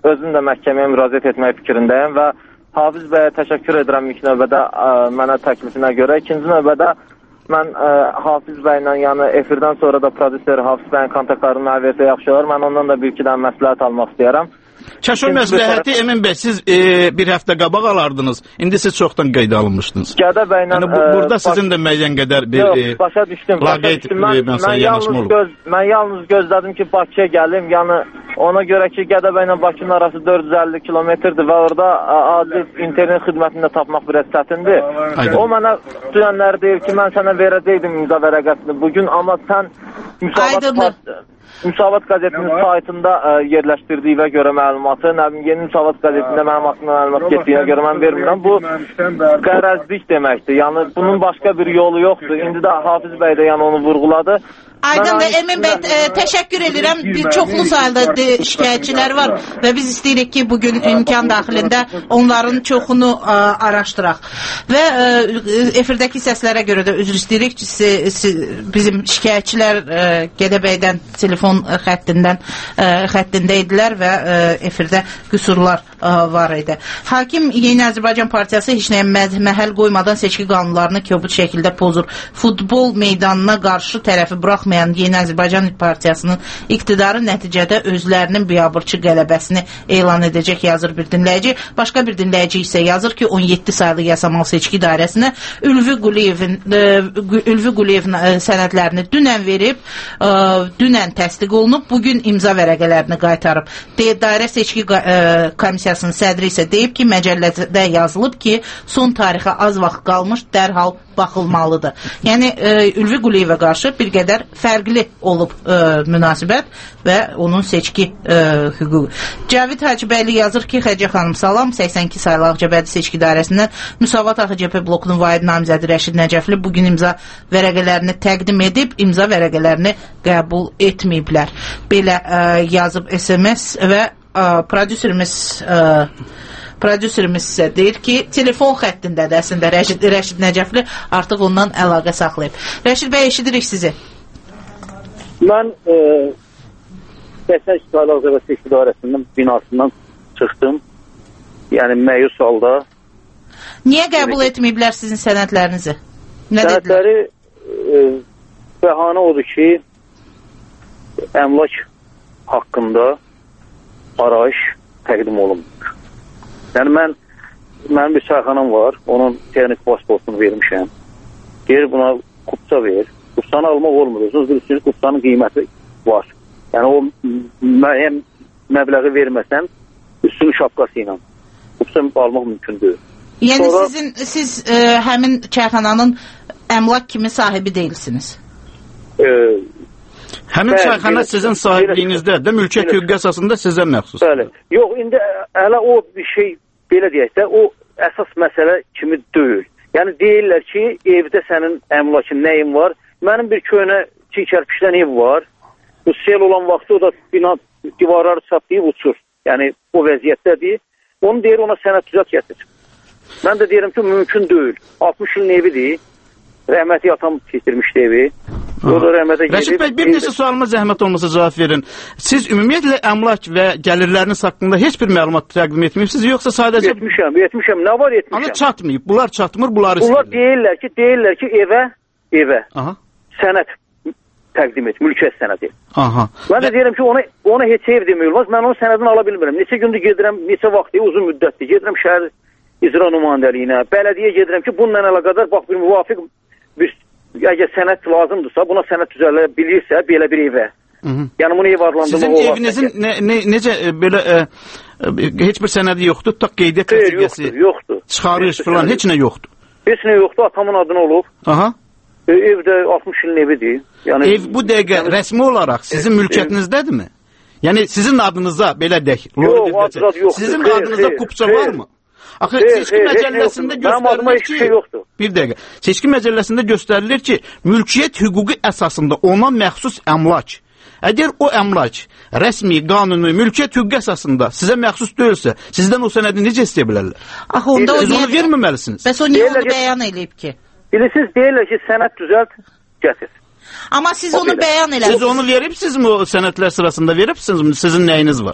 özüm də məhkəməyə müraciət etmək fikrindəyəm və Hafiz bəyə təşəkkür edirəm ilk növbədə ə, mənə təklifinə görə. İkinci növbədə mən ə, Hafiz bəylə, yəni efirdən sonra da prodüser Hafiz bəyin kontaktlarını mənə versə yaxşı olar. Mən ondan da bir iki dənə məsləhət almaq istəyərəm. Kəş o məsləhəti Emin bəy, siz e, bir həftə qabaq alardınız. İndi siz çoxdan qeydə alınmışdınız. Gədə bəylə... Yəni, bu, burada e, sizin də müəyyən qədər bir... Yox, başa düşdüm. Başa düşdüm. Mən, mən, yalnız göz, mən yalnız gözlədim ki, Bakıya gəlim. Yəni, ona görə ki, Gədə bəylə Bakının arası dörd yüz əlli kilometrdir və orada adi internet xidmətində tapmaq biraz çətindir. Aynen. O mənə dünənlər deyir ki, mən sənə verəcəkdim imza vərəqəsini bugün, amma sən müsavat... Müsavat qəzetinin saytında ə, yerləşdirdiyinə görə məlumatı, nə bilim, yeni Müsavat qəzetində mənim haqqımda məlumat getdiyinə görə mən vermirəm. Bu qərəzlik deməkdir. Yəni bunun başqa bir yolu yoxdur. İndi də Hafiz bəy də yəni onu vurğuladı. Aydındır, Emin bəy, e, təşəkkür edirəm. Bir çoxlu sayda şikayətçilər var və biz istəyirik ki, bugün imkan daxilində onların çoxunu ə, araşdıraq. Və ə, efirdəki səslərə görə də üzr istəyirik ki, si, si, bizim şikayətçilər ə, Gədə bəydən telefon xəttindən ə, xəttində idilər və ə, efirdə qüsurlar ə, var idi. Hakim Yeni Azərbaycan Partiyası heç nəyə məhəl qoymadan seçki qanunlarını kobud şəkildə pozur. Futbol meydanına qarşı tərəfi buraxmayın. Yeni Azərbaycan Partiyasının iqtidarı nəticədə özlərinin biabırçı qələbəsini elan edəcək, yazır bir dinləyici. Başqa bir dinləyici isə yazır ki, on yeddi saylı yasamal seçki dairəsinə Ülvi Quliyevin e, Ülvi Quliyevin e, sənədlərini dünən verib, e, dünən təsdiq olunub, bugün imza vərəqələrini qaytarıb. De, dairə seçki e, komissiyasının sədri isə deyib ki, məcəllədə yazılıb ki, son tarixə az vaxt qalmış, dərhal baxılmalıdır. Yəni, e, Ülvi Quliyevə qarşı bir qədər fərqli olub e, münasibət və onun seçki e, hüququ. Cavid Hacıbəyli yazır ki, Xəcə xanım salam, səksən iki saylı Ağcabədi seçki dairəsindən Müsavat A X C P blokunun vahid namizədi Rəşid Nəcəfli bugün imza vərəqələrini təqdim edib, imza vərəqələrini qəbul etməyiblər. Belə e, yazıb S M S və e, prodüserimiz e, Prodüserimiz sizə deyir ki, telefon xəttindədir əslində Rəşid, Rəşid Nəcəfli artıq ondan əlaqə saxlayıb. Rəşid bəy, eşidirik sizi. Mən səksən iki saylı Ağcabədi seçki dairəsinin binasından çıxdım. Yəni məyus halda. Niyə qəbul etməyiblər sizin sənədlərinizi? Nə Sənədləri e, bəhanə odur ki, əmlak haqqında arayış təqdim olunmur. Yəni mən, mənim bir çayxanam var, onun texnik pasportunu vermişəm. Geri buna kupça ver. Kupçanı almaq olmur. Özünüz bilirsiniz, kupçanın qiyməti var. Yəni o müəyyən məbləği verməsən, üstünün şapkası ilə kupça almaq mümkün deyil. Yəni Sonra, sizin, siz e, həmin çayxananın əmlak kimi sahibi deyilsiniz? E, Həmin çayxana sizin sahibliyinizdə də mülkiyyət hüququ əsasında sizə məxsus. Bəli. Yox, indi hələ o bir şey, belə deyək də, o əsas məsələ kimi deyil. Yəni deyirlər ki, evdə sənin əmlakın nəyin var? Mənim bir köynə çiğ kərpişdən ev var. Bu sel olan vaxtı o da bina divarları çatlayıb uçur. Yəni o vəziyyətdədir. Onu deyir, ona sənəd düzət gətir. Mən də deyirəm ki, mümkün deyil. altmış ilin evidir. Rəhməti atam bitirmişdi evi. Rəşid bəy, bir neçə sualıma zəhmət olmasa cavab verin. Siz ümumiyyətlə əmlak və gəlirləriniz haqqında heç bir məlumat təqdim etməyibsiniz, yoxsa sadəcə... Etmişəm, etmişəm. Nə var etmişəm? Amma çatmayıb, bunlar çatmır, bunları istəyirlər. Bunlar deyirlər ki, deyirlər ki, evə, evə Aha. sənəd təqdim et, mülkiyyət sənədi. Aha. Mən də deyirəm ki, ona, ona heç ev demək olmaz, mən onun sənədini ala bilmirəm. Neçə gündür gedirəm, neçə vaxtı, uzun müddətdir, gedirəm şəhər icra nümayəndəliyinə, bələdiyyə gedirəm ki, bununla əlaqədar, bax, bir müvafiq bir əgər sənət lazımdırsa, buna sənət düzələ bilirsə, belə bir evə. Hı -hı. Yəni bunu ev adlandırmaq olar. Sizin evinizin ne, ne, necə belə e, heç bir sənədi yoxdur, tak qeydiyyat vəsiqəsi, yoxdur, yoxdur. Çıxarış falan, heç nə yoxdur. Heç nə yoxdur, atamın adına olub. Aha. E, evdə altmış ilin evidir. Yəni, ev bu dəqiqə yəni, rəsmi olaraq sizin ev, mülkiyyətinizdədirmi? Yəni sizin adınıza belə deyək. Yox, adı yoxdur. Sizin xeyr, adınıza xeyr, kupça xeyr. varmı? Axı hey, seçki hey, məcəlləsində hey, göstərilir ki, şey bir dəqiqə, seçki məcəlləsində göstərilir ki, mülkiyyət hüququ əsasında ona məxsus əmlak. Əgər o əmlak rəsmi, qanuni, mülkiyyət hüququ əsasında sizə məxsus deyilsə, sizdən o sənədi necə istəyə bilərlər? Axı onda o siz onu verməməlisiniz. Bəs o niyə onu bəyan eləyib ki? Bilirsiniz, deyirlər ki, sənəd düzəlt, gətir. Amma siz o onu belə. bəyan eləmişsiniz. Siz onu veribsinizmi o sənədlər sırasında veribsinizmi? Sizin nəyiniz var?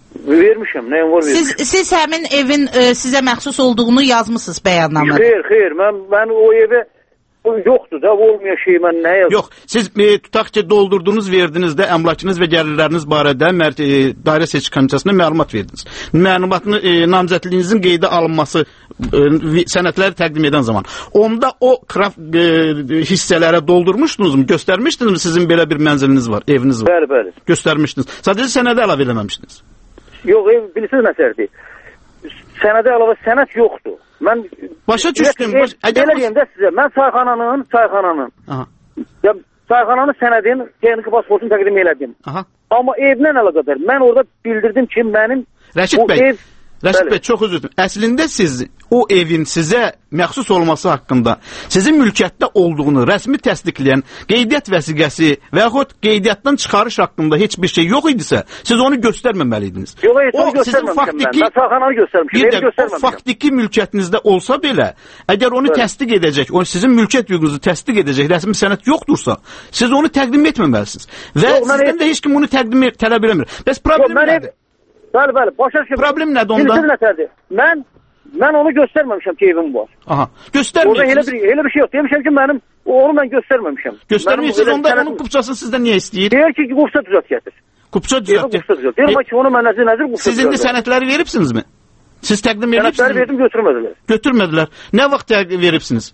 Vermişəm, nəyim var vermişəm. Siz, siz həmin evin e, sizə məxsus olduğunu yazmısınız bəyannamada? Xeyr, xeyr, mən, mən o evə yoxdur da, olmayan şey mən nə yazdım? Yox, siz e, tutaq ki, doldurdunuz, verdiniz də əmlakınız və gəlirləriniz barədə mər e, dairə seçki komissiyasına məlumat verdiniz. Məlumatını, e, namizədliyinizin qeydə alınması e, sənədləri təqdim edən zaman. Onda o kraf e, hissələrə doldurmuşdunuzmu, göstərmişdinizmi sizin belə bir mənziliniz var, eviniz var? Bəli, bəli. Göstərmişdiniz. Sadəcə sənədə əlavə eləməmişdiniz. Yox, ev bilirsiniz məsələdir. Sənədə əlavə sənət yoxdur. Mən başa düşdüm. Baş, belə deyim də sizə, mən çayxananın, çayxananın, ya, çayxananın sənədin, texniki pasportunu təqdim elədim. Aha. Amma evlə əlaqədar, mən orada bildirdim ki, mənim Rəşid bu bəy, ev... Rəşid Bəli. bəy, çox üzr dilərim. Əslində siz o evin sizə məxsus olması haqqında, sizin mülkiyyətdə olduğunu rəsmi təsdiqləyən qeydiyyat vəsiqəsi və yaxud qeydiyyatdan çıxarış haqqında heç bir şey yox idisə, siz onu göstərməməliydiniz. Yox, heç onu göstərməmişəm mən. Ben çayxananı göstərmişim, evi göstərməmişəm. O faktiki mülkiyyətinizdə olsa belə, əgər onu təsdiq edəcək, o sizin mülkiyyət hüququnuzu təsdiq edəcək rəsmi sənəd yoxdursa, siz onu təqdim etməməlisiniz. Və yox, sizdən də heç kim bunu təqdim tələb eləmir. Bəs problem yox, nədir? Bəli, bəli, başa düşün. Problem nədir onda? Bilirsiniz nətədir? Mən mən onu göstərməmişəm ki, evim var. Aha. Göstərmirsiniz. Orada elə bir elə bir şey yox. Demişəm ki, mənim onu mən göstərməmişəm. Göstərmirsiniz. Onda onun qupçasını sizdən niyə istəyir? Deyir ki, qupça düzelt gətir. Qupça düzelt gətir. Deyir ki, onu mən nəzir nəzir qupça. Siz indi sənədləri veribsinizmi? Siz təqdim edibsiniz? Sənədləri verdim, götürmədilər. Götürmədilər. Nə vaxt təqdim veribsiniz?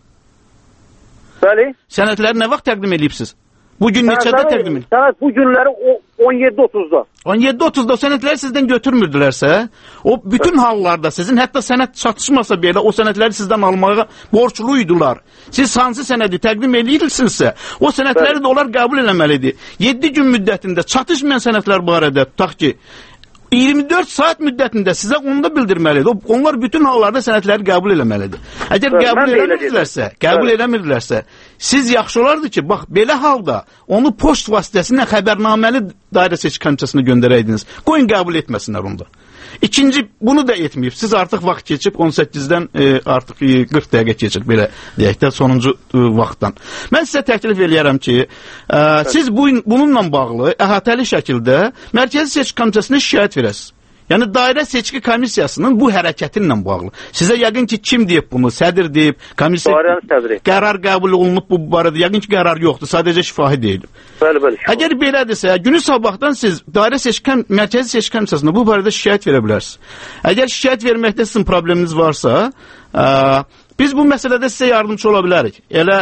Bəli. Sənədləri nə vaxt təqdim edibsiniz? Bugün neçədə təqdim edin? Sənət bu günləri on yeddi otuzda. on yeddi otuzda o sənədləri sizdən götürmürdülərsə, o bütün hallarda sizin hətta sənəd çatışmasa belə o sənədləri sizdən almağa borçluydular. Siz hansı sənədi təqdim edirsinizsə, o sənədləri də onlar qəbul eləməlidir. yeddi gün müddətində çatışmayan sənədlər barədə tutaq ki, iyirmi dörd saat müddətində sizə onu da bildirməlidir. Onlar bütün hallarda sənədləri qəbul eləməlidir. Əgər qəbul eləmirdilərsə, qəbul eləmirdilərsə, siz yaxşı olardı ki, bax, belə halda onu poçt vasitəsilə xəbərnaməli dairə seçki komissiyasına göndərəydiniz. Qoyun qəbul etməsinlər onda. İkinci, bunu da etməyib. Siz artıq vaxt keçib, on səkkizdən e, artıq e, qırx dəqiqə keçib, belə deyək də, sonuncu e, vaxtdan. Mən sizə təklif eləyərəm ki, e, siz bu, bununla bağlı əhatəli şəkildə Mərkəzi Seçki Komissiyasına şikayət verəsiniz. Yəni, dairə seçki komissiyasının bu hərəkətinlə bağlı. Sizə yəqin ki, kim deyib bunu? Sədr deyib, komissiya qərar qəbul olunub bu barədə. Yəqin ki, qərar yoxdur, sadəcə şifahi deyilib. Bəli, bəli. Əgər belədirsə, günü sabahdan siz dairə seçki, Mərkəzi Seçki Komissiyasına bu barədə şikayət verə bilərsiniz. Əgər şikayət verməkdə sizin probleminiz varsa, ə, biz bu məsələdə sizə yardımcı ola bilərik. Elə,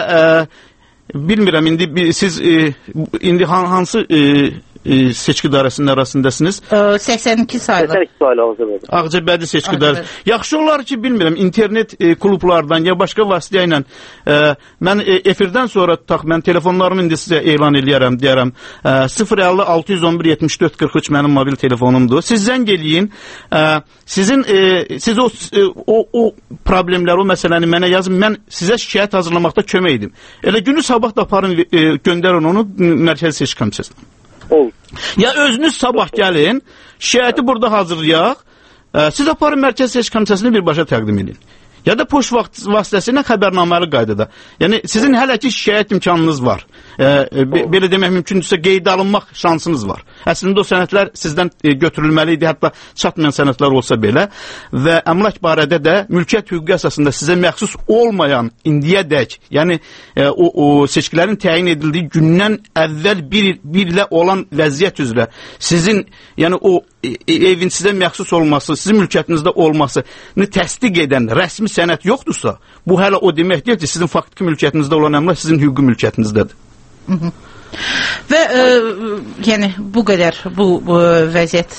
ə, bilmirəm, indi siz ə, indi hansı ə, E, seçki dairəsinin arasındasınız. səksən iki saylı. səksən iki saylı Ağcabədi. Ağcabədi seçki dairəsi. Yaxşı olar ki, bilmirəm, internet e, klublardan ya başqa vasitə ilə e, mən e, efirdən sonra tutaq, mən telefonlarımı indi sizə elan eləyərəm, deyərəm. E, sıfır əlli altı yüz on bir yetmiş dörd qırx üç mənim mobil telefonumdur. Siz zəng eləyin. E, sizin e, siz o, e, o o problemləri, o məsələni mənə yazın. Mən sizə şikayət hazırlamaqda kömək edim. Elə günü sabah da aparın, e, göndərin onu Mərkəzi Seçki Komissiyasına. Olur. Ya özünüz sabah gəlin, şikayəti burada hazırlayaq, e, siz aparın Mərkəzi Seçki Komissiyasını birbaşa təqdim edin. Ya da poçt vasitəsilə xəbərnaməli qaydada. Yəni, sizin hələ ki şikayət imkanınız var. E, be, belə demək mümkündürsə, qeydə alınmaq şansınız var. Əslində o sənədlər sizdən e, götürülməli idi, hətta çatmayan sənədlər olsa belə. Və əmlak barədə də mülkiyyət hüququ əsasında sizə məxsus olmayan indiyədək, yəni e, o, o seçkilərin təyin edildiyi gündən əvvəl bir, birlə olan vəziyyət üzrə sizin, yəni o e, evin sizə məxsus olması, sizin mülkiyyətinizdə olmasını təsdiq edən rəsmi sənəd yoxdursa, bu hələ o demək deyil ki, sizin faktiki mülkiyyətinizdə olan əmlak sizin hüquqi mülkiyyətinizdədir. Hı -hı. Və e, yəni bu qədər bu, bu vəziyyət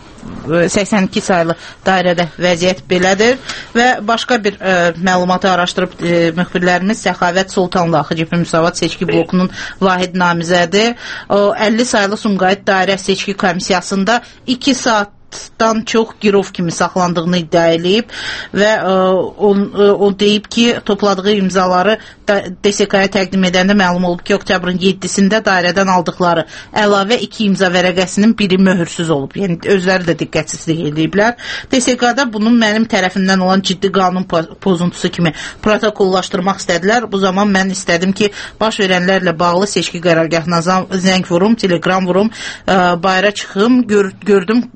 səksən iki saylı dairədə vəziyyət belədir və başqa bir e, məlumatı araşdırıb e, müxbirlərimiz Səxavət Sultanlı Axı Cibri Müsavat seçki blokunun vahid namizədi. O əlli saylı Sumqayıt Dairə Seçki Komissiyasında iki saat dan çox girov kimi saxlandığını iddia edib və ə, o, o deyib ki, topladığı imzaları D S K-ya təqdim edəndə məlum olub ki, oktyabrın yeddisində dairədən aldıqları əlavə iki imza vərəqəsinin biri möhürsüz olub. Yəni, özləri də diqqətsizlik ediblər. D S K-da bunun mənim tərəfimdən olan ciddi qanun pozuntusu kimi protokollaşdırmaq istədilər. Bu zaman mən istədim ki, baş verənlərlə bağlı seçki qərargahına zəng vurum, telegram vurum, ə, bayra çıxım, gör, gördüm qapı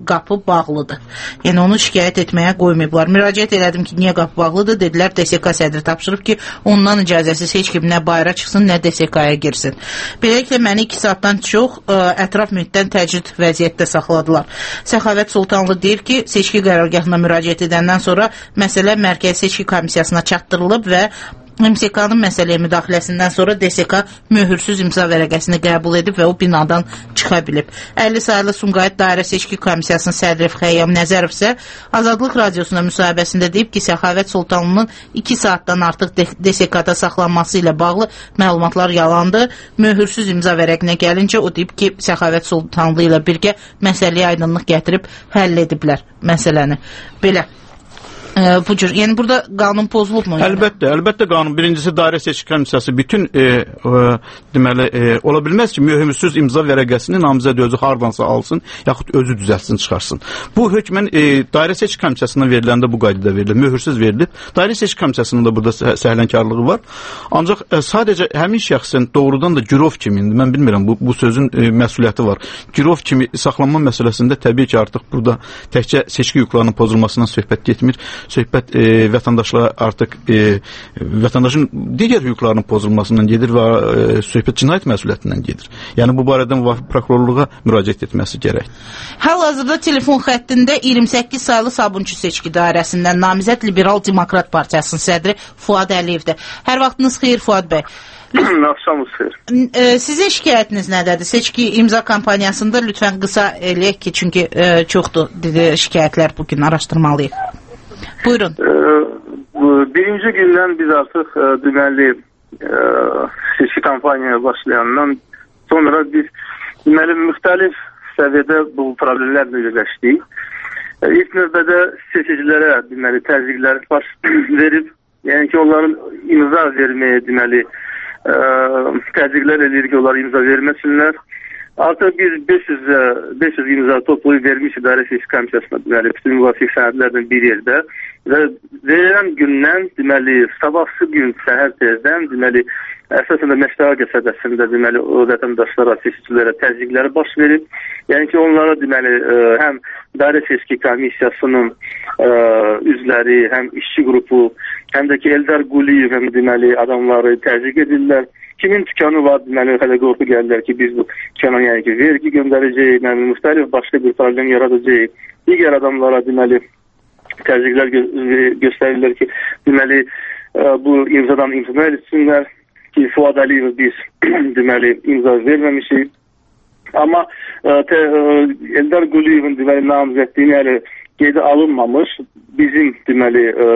bağlıdır. Yəni onu şikayət etməyə qoymayıblar. Müraciət elədim ki, niyə qapı bağlıdır? Dedilər, D S K sədri tapşırıb ki, ondan icazəsiz heç kim nə bayıra çıxsın, nə D S K-ya girsin. Beləliklə, məni iki saatdan çox ə, ətraf mühitdən təcrid vəziyyətdə saxladılar. Səxavət Sultanlı deyir ki, seçki qərargahına müraciət edəndən sonra məsələ Mərkəzi Seçki Komissiyasına çatdırılıb və M S K-nın məsələyə müdaxiləsindən sonra D S K möhürsüz imza vərəqəsini qəbul edib və o binadan çıxa bilib. əlli saylı Sumqayıt Dairə Seçki Komissiyasının sədri Xəyyam Nəzərov isə Azadlıq Radiosuna müsahibəsində deyib ki, Səxavət Sultanlının iki saatdan artıq D S K-da saxlanması ilə bağlı məlumatlar yalandır. Möhürsüz imza vərəqinə gəlincə o deyib ki, Səxavət Sultanlı ilə birgə məsələyə aydınlıq gətirib həll ediblər məsələni. Belə. E, bu cür. Yəni burada qanun pozulubmu? Yəni? Əlbəttə, əlbəttə qanun. Birincisi Dairə Seçki Komissiyası bütün e, e, deməli e, ola bilməz ki, möhürsüz imza vərəqəsini namizəd özü hardansa alsın, yaxud özü düzəltsin, çıxarsın. Bu hökmən e, Dairə Seçki Komissiyasına veriləndə bu qaydada verilir, möhürsüz verilir. Dairə Seçki Komissiyasının da burada səhlənkarlığı var. Ancaq e, sadəcə həmin şəxsin doğrudan da girov kimi, mən bilmirəm, bu, bu sözün e, məsuliyyəti var. Girov kimi saxlanma məsələsində təbii ki, artıq burada təkcə seçki hüquqlarının pozulmasından söhbət getmir. Söhbət e, vətəndaşlara artıq e, vətəndaşın digər hüquqlarının pozulmasından gedir və e, söhbət cinayət məsuliyyətindən gedir. Yəni bu barədə müvafiq prokurorluğa müraciət etməsi gərək. Hal-hazırda telefon xəttində iyirmi səkkiz saylı Sabunçu seçki dairəsindən namizəd Liberal Demokrat Partiyasının sədri Fuad Əliyevdir. Hər vaxtınız xeyir Fuad bəy. Axşamınız xeyir. Sizin şikayətiniz nədədir? Seçki imza kampaniyasında lütfən qısa eləyək ki, çünki e, çoxdur dedi, şikayətlər bugün araşdırmalıyıq. Buyurun. Ee, birinci gündən biz artıq e, deməli e, seçki kampaniyaya başlayandan sonra biz deməli müxtəlif səviyyədə bu problemlərlə üzləşdik. E, ilk növbədə seçicilərə deməli təzyiqlər baş verib, yəni ki, onların imza verməyə deməli e, təzyiqlər edir ki, onlar imza verməsinlər. Artıq biz beş yüz, beş yüz imza toplayıb vermişik Dairə Seçki Komissiyasına, deməli, bütün müvafiq sənədlərdən bir yerdə və verilən gündən, deməli, sabahsı gün səhər tezdən, deməli, əsasən də Məşdağa qəsəbəsində, deməli, o vətəndaşlara, seçicilərə təzyiqləri baş verib. Yəni ki, onlara, deməli, həm Dairə Seçki Komissiyasının ə, üzvləri, həm işçi qrupu, həm də ki, Eldar Quliyev, həm deməli, adamları təzyiq edirlər. Kimin tükanı var, deməli, hələ qorxu gəlirlər ki, biz bu tükana, yəni ki, vergi göndərəcəyik, yəni, müxtəlif başqa bir problem yaradacağıq. Digər adamlara, deməli, təzyiqlər gö göstərirlər ki, deməli, ə, bu imzadan imtina etsinlər ki, Fuad Əliyev biz, deməli, imza verməmişik. Amma ə, te, ə, Eldar Quliyevin, deməli, namizədliyini hələ qeydə alınmamış, bizim, deməli, ə,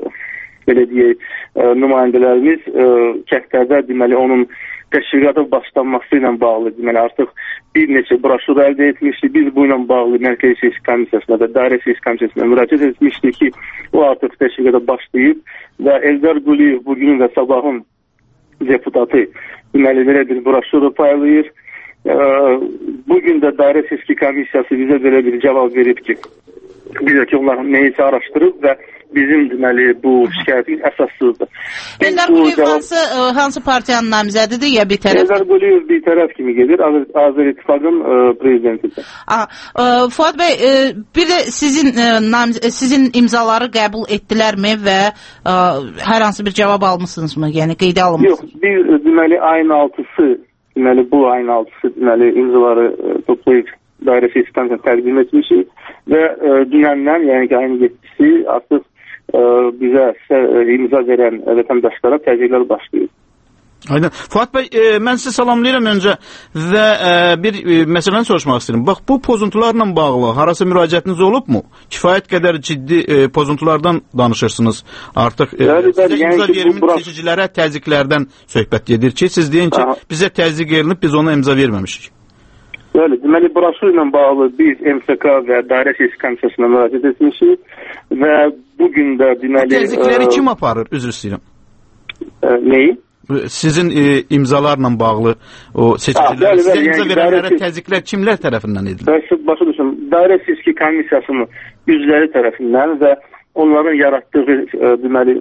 belə deyək, ə, nümayəndələrimiz ə, kəndlərdə, deməli, onun təşviqata başlanması ilə bağlı, deməli, artıq bir neçə broşur əldə etmişdik. Biz bu ilə bağlı Mərkəzi Seçki Komissiyasına da Dairə Seçki Komissiyasına müraciət etmişdik ki, o artıq təşviqata başlayıb və Eldar Quliyev bugün və sabahın deputatı, deməli, belə bir broşuru paylayır. Ə, bugün də Dairə Seçki Komissiyası bizə belə bir cavab verib ki, bizə ki, onlar neysə araşdırıb və bizim, deməli, bu şikayətin əsassızdır. Eldar Quliyev cavab... hansı, hansı partiyanın namizədidir ya bir tərəf? Eldar Quliyev bir tərəf kimi gedir, Azər İttifaqın prezidentidir. Fuad bəy, e, bir də sizin, e, namiz, sizin imzaları qəbul etdilərmi və e, hər hansı bir cavab almışsınızmı? Yəni qeydə alınmışsınız? Yox, bir, deməli, ayın altısı, deməli, bu ayın altısı, deməli, imzaları e, toplayıb Dairə Seçki Komissiyasına təqdim etmişik və e, dünəndən, yəni ki, ayın yeddisi artıq ə, bizə ə, imza verən vətəndaşlara təzyiqlər başlayır. Aynen. Fuat Bey, e, mən sizi salamlayıram öncə və e, bir e, məsələni soruşmaq istəyirəm. Bax, bu pozuntularla bağlı harasa müraciətiniz olubmu? Kifayət qədər ciddi e, pozuntulardan danışırsınız. Artıq e, bəli, bəli, sizə imza yəni verimin bura... seçicilərə təzyiqlərdən söhbət gedir ki, siz deyin ki, aha, bizə təzyiq verilib, biz ona imza verməmişik. Bəli, deməli, broşur ilə bağlı biz M S K və Dairə Seçki Komissiyasına müraciət etmişik və bugün də deməli... Təzyiqləri kim aparır? Üzr istəyirəm. E, neyi? Sizin e, imzalarla bağlı o seçicilərə, sizə imza yəni, verənlərə dairə... təzyiqlər kimlər tərəfindən edilir? Başa düşün, Dairə Seçki Komissiyasının üzvləri tərəfindən və onların yaratdığı e, deməli,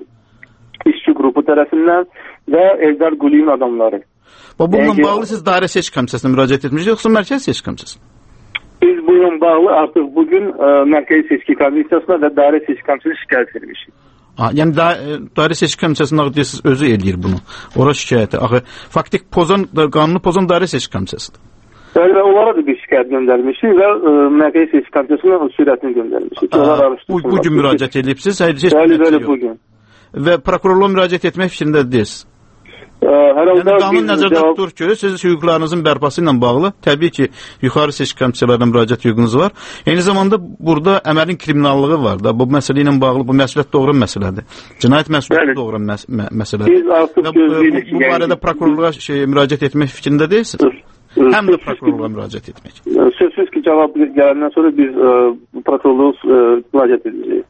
işçi qrupu tərəfindən və Eldar Quliyevin adamları. Bununla yəni, bağlı siz Dairə Seçki Komissiyasına müraciət etmişsiniz, yoxsa Mərkəzi Seçki Komissiyasına? Biz bununla bağlı artıq bugün ə, Mərkəzi Seçki Komissiyasına və Dairə Seçki Komissiyasına şikayət etmişik. Ha, yəni da, dairə seçki komissiyasının deyirsiniz özü eləyir bunu. Ora şikayəti. Axı faktik pozan qanunu pozan dairə seçki komissiyasıdır. Bəli, onlara da bir şikayət göndərmişik və ə, Mərkəzi Seçki Komissiyasına sürətini göndərmişik. Onlar bu, bu gün müraciət edibsiz? Bəli, bəli, bugün. Və prokurorluğa müraciət etmək fikrində deyilsiniz? Hər yəni qanun nəzərdə cavab... tutur ki, siz hüquqlarınızın bərpası ilə bağlı təbii ki, yuxarı seçki komissiyasına müraciət hüququnuz var. Eyni zamanda burada əməlin kriminallığı var da. Bu məsələ ilə bağlı, bu məsuliyyət doğuran məsələdir. Cinayət məsuliyyəti doğuran məs mə məsələdir. Biz artıq gözləyirik. Bu, bu barədə prokurorluğa şey, müraciət etmək fikrində deyilsiniz? Həm də prokurorluğa müraciət etmək. Sözsüz ki, cavab gələndən sonra biz ə, prokurorluğa müraciət edəcəyik.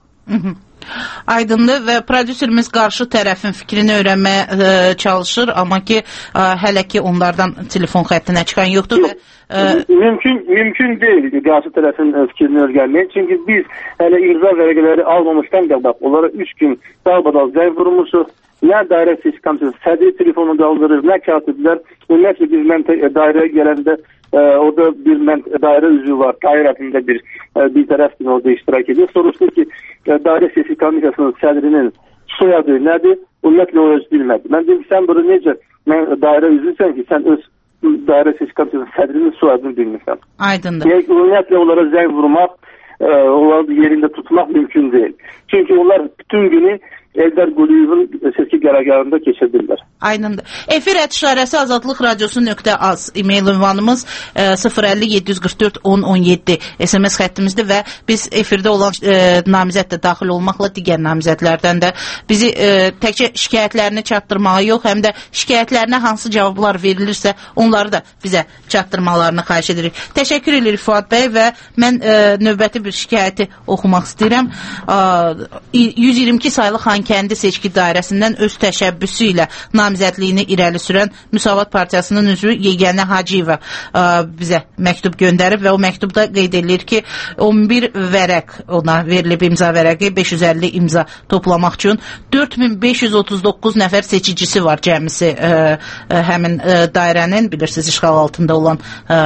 Aydındır və prodüserimiz qarşı tərəfin fikrini öyrənməyə ə, çalışır, amma ki ə, hələ ki onlardan telefon xəttinə çıxan yoxdur. Yox, və, ə... mümkün, mümkün deyil ki, qarşı tərəfin fikrini öyrənməyə. Çünki biz hələ imza vərəqələri almamışdan qabaq, onlara üç gün dalbadal zəng vurmuşuq. Nə dairə seçki komissiyası sədri telefonu qaldırır, nə katiblər. Ümumiyyətlə biz məntə dairəyə gələndə ə, orada bir dairə üzvü var, dairə adında bir ə, bir tərəf kimi orada iştirak edir. Soruşdu ki, dairə seçki komissiyasının sədrinin soyadı nədir? Ümumiyyətlə o öz bilmədi. Mən dedim ki, sən burada necə mən dairə üzvüsən ki, sən öz dairə seçki komissiyasının sədrinin soyadını bilmirsən. Aydındır. Yəni, ümumiyyətlə onlara zəng vurmaq, ə, onları yerində tutmaq mümkün deyil. Çünki onlar bütün günü Eldar Quliyevin seçki qərargahında keçirdirlər. Aydındır. Efir ətişarəsi azadlıq radiosu nöqtə az e-mail ünvanımız sıfır əlli yeddi yüz qırx dörd on on yeddi S M S xəttimizdir və biz efirdə olan e, namizəd də daxil olmaqla digər namizədlərdən də bizi e, təkcə şikayətlərini çatdırmağa yox, həm də şikayətlərinə hansı cavablar verilirsə onları da bizə çatdırmalarını xahiş edirik. Təşəkkür edirik Fuad bəy və mən e, növbəti bir şikayəti oxumaq istəyirəm. E, yüz iyirmi iki saylı Xankəndi seçki dairəsindən öz təşəbbüsü ilə namizədliyini irəli sürən Müsavat Partiyasının üzvü Yeganə Hacıyeva ə, bizə məktub göndərib və o məktubda qeyd edilir ki, on bir vərəq ona verilib, imza vərəqi, beş yüz əlli imza toplamaq üçün dörd min beş yüz otuz doqquz nəfər seçicisi var cəmisi ə, ə, həmin ə, dairənin, bilirsiniz, işğal altında olan ə,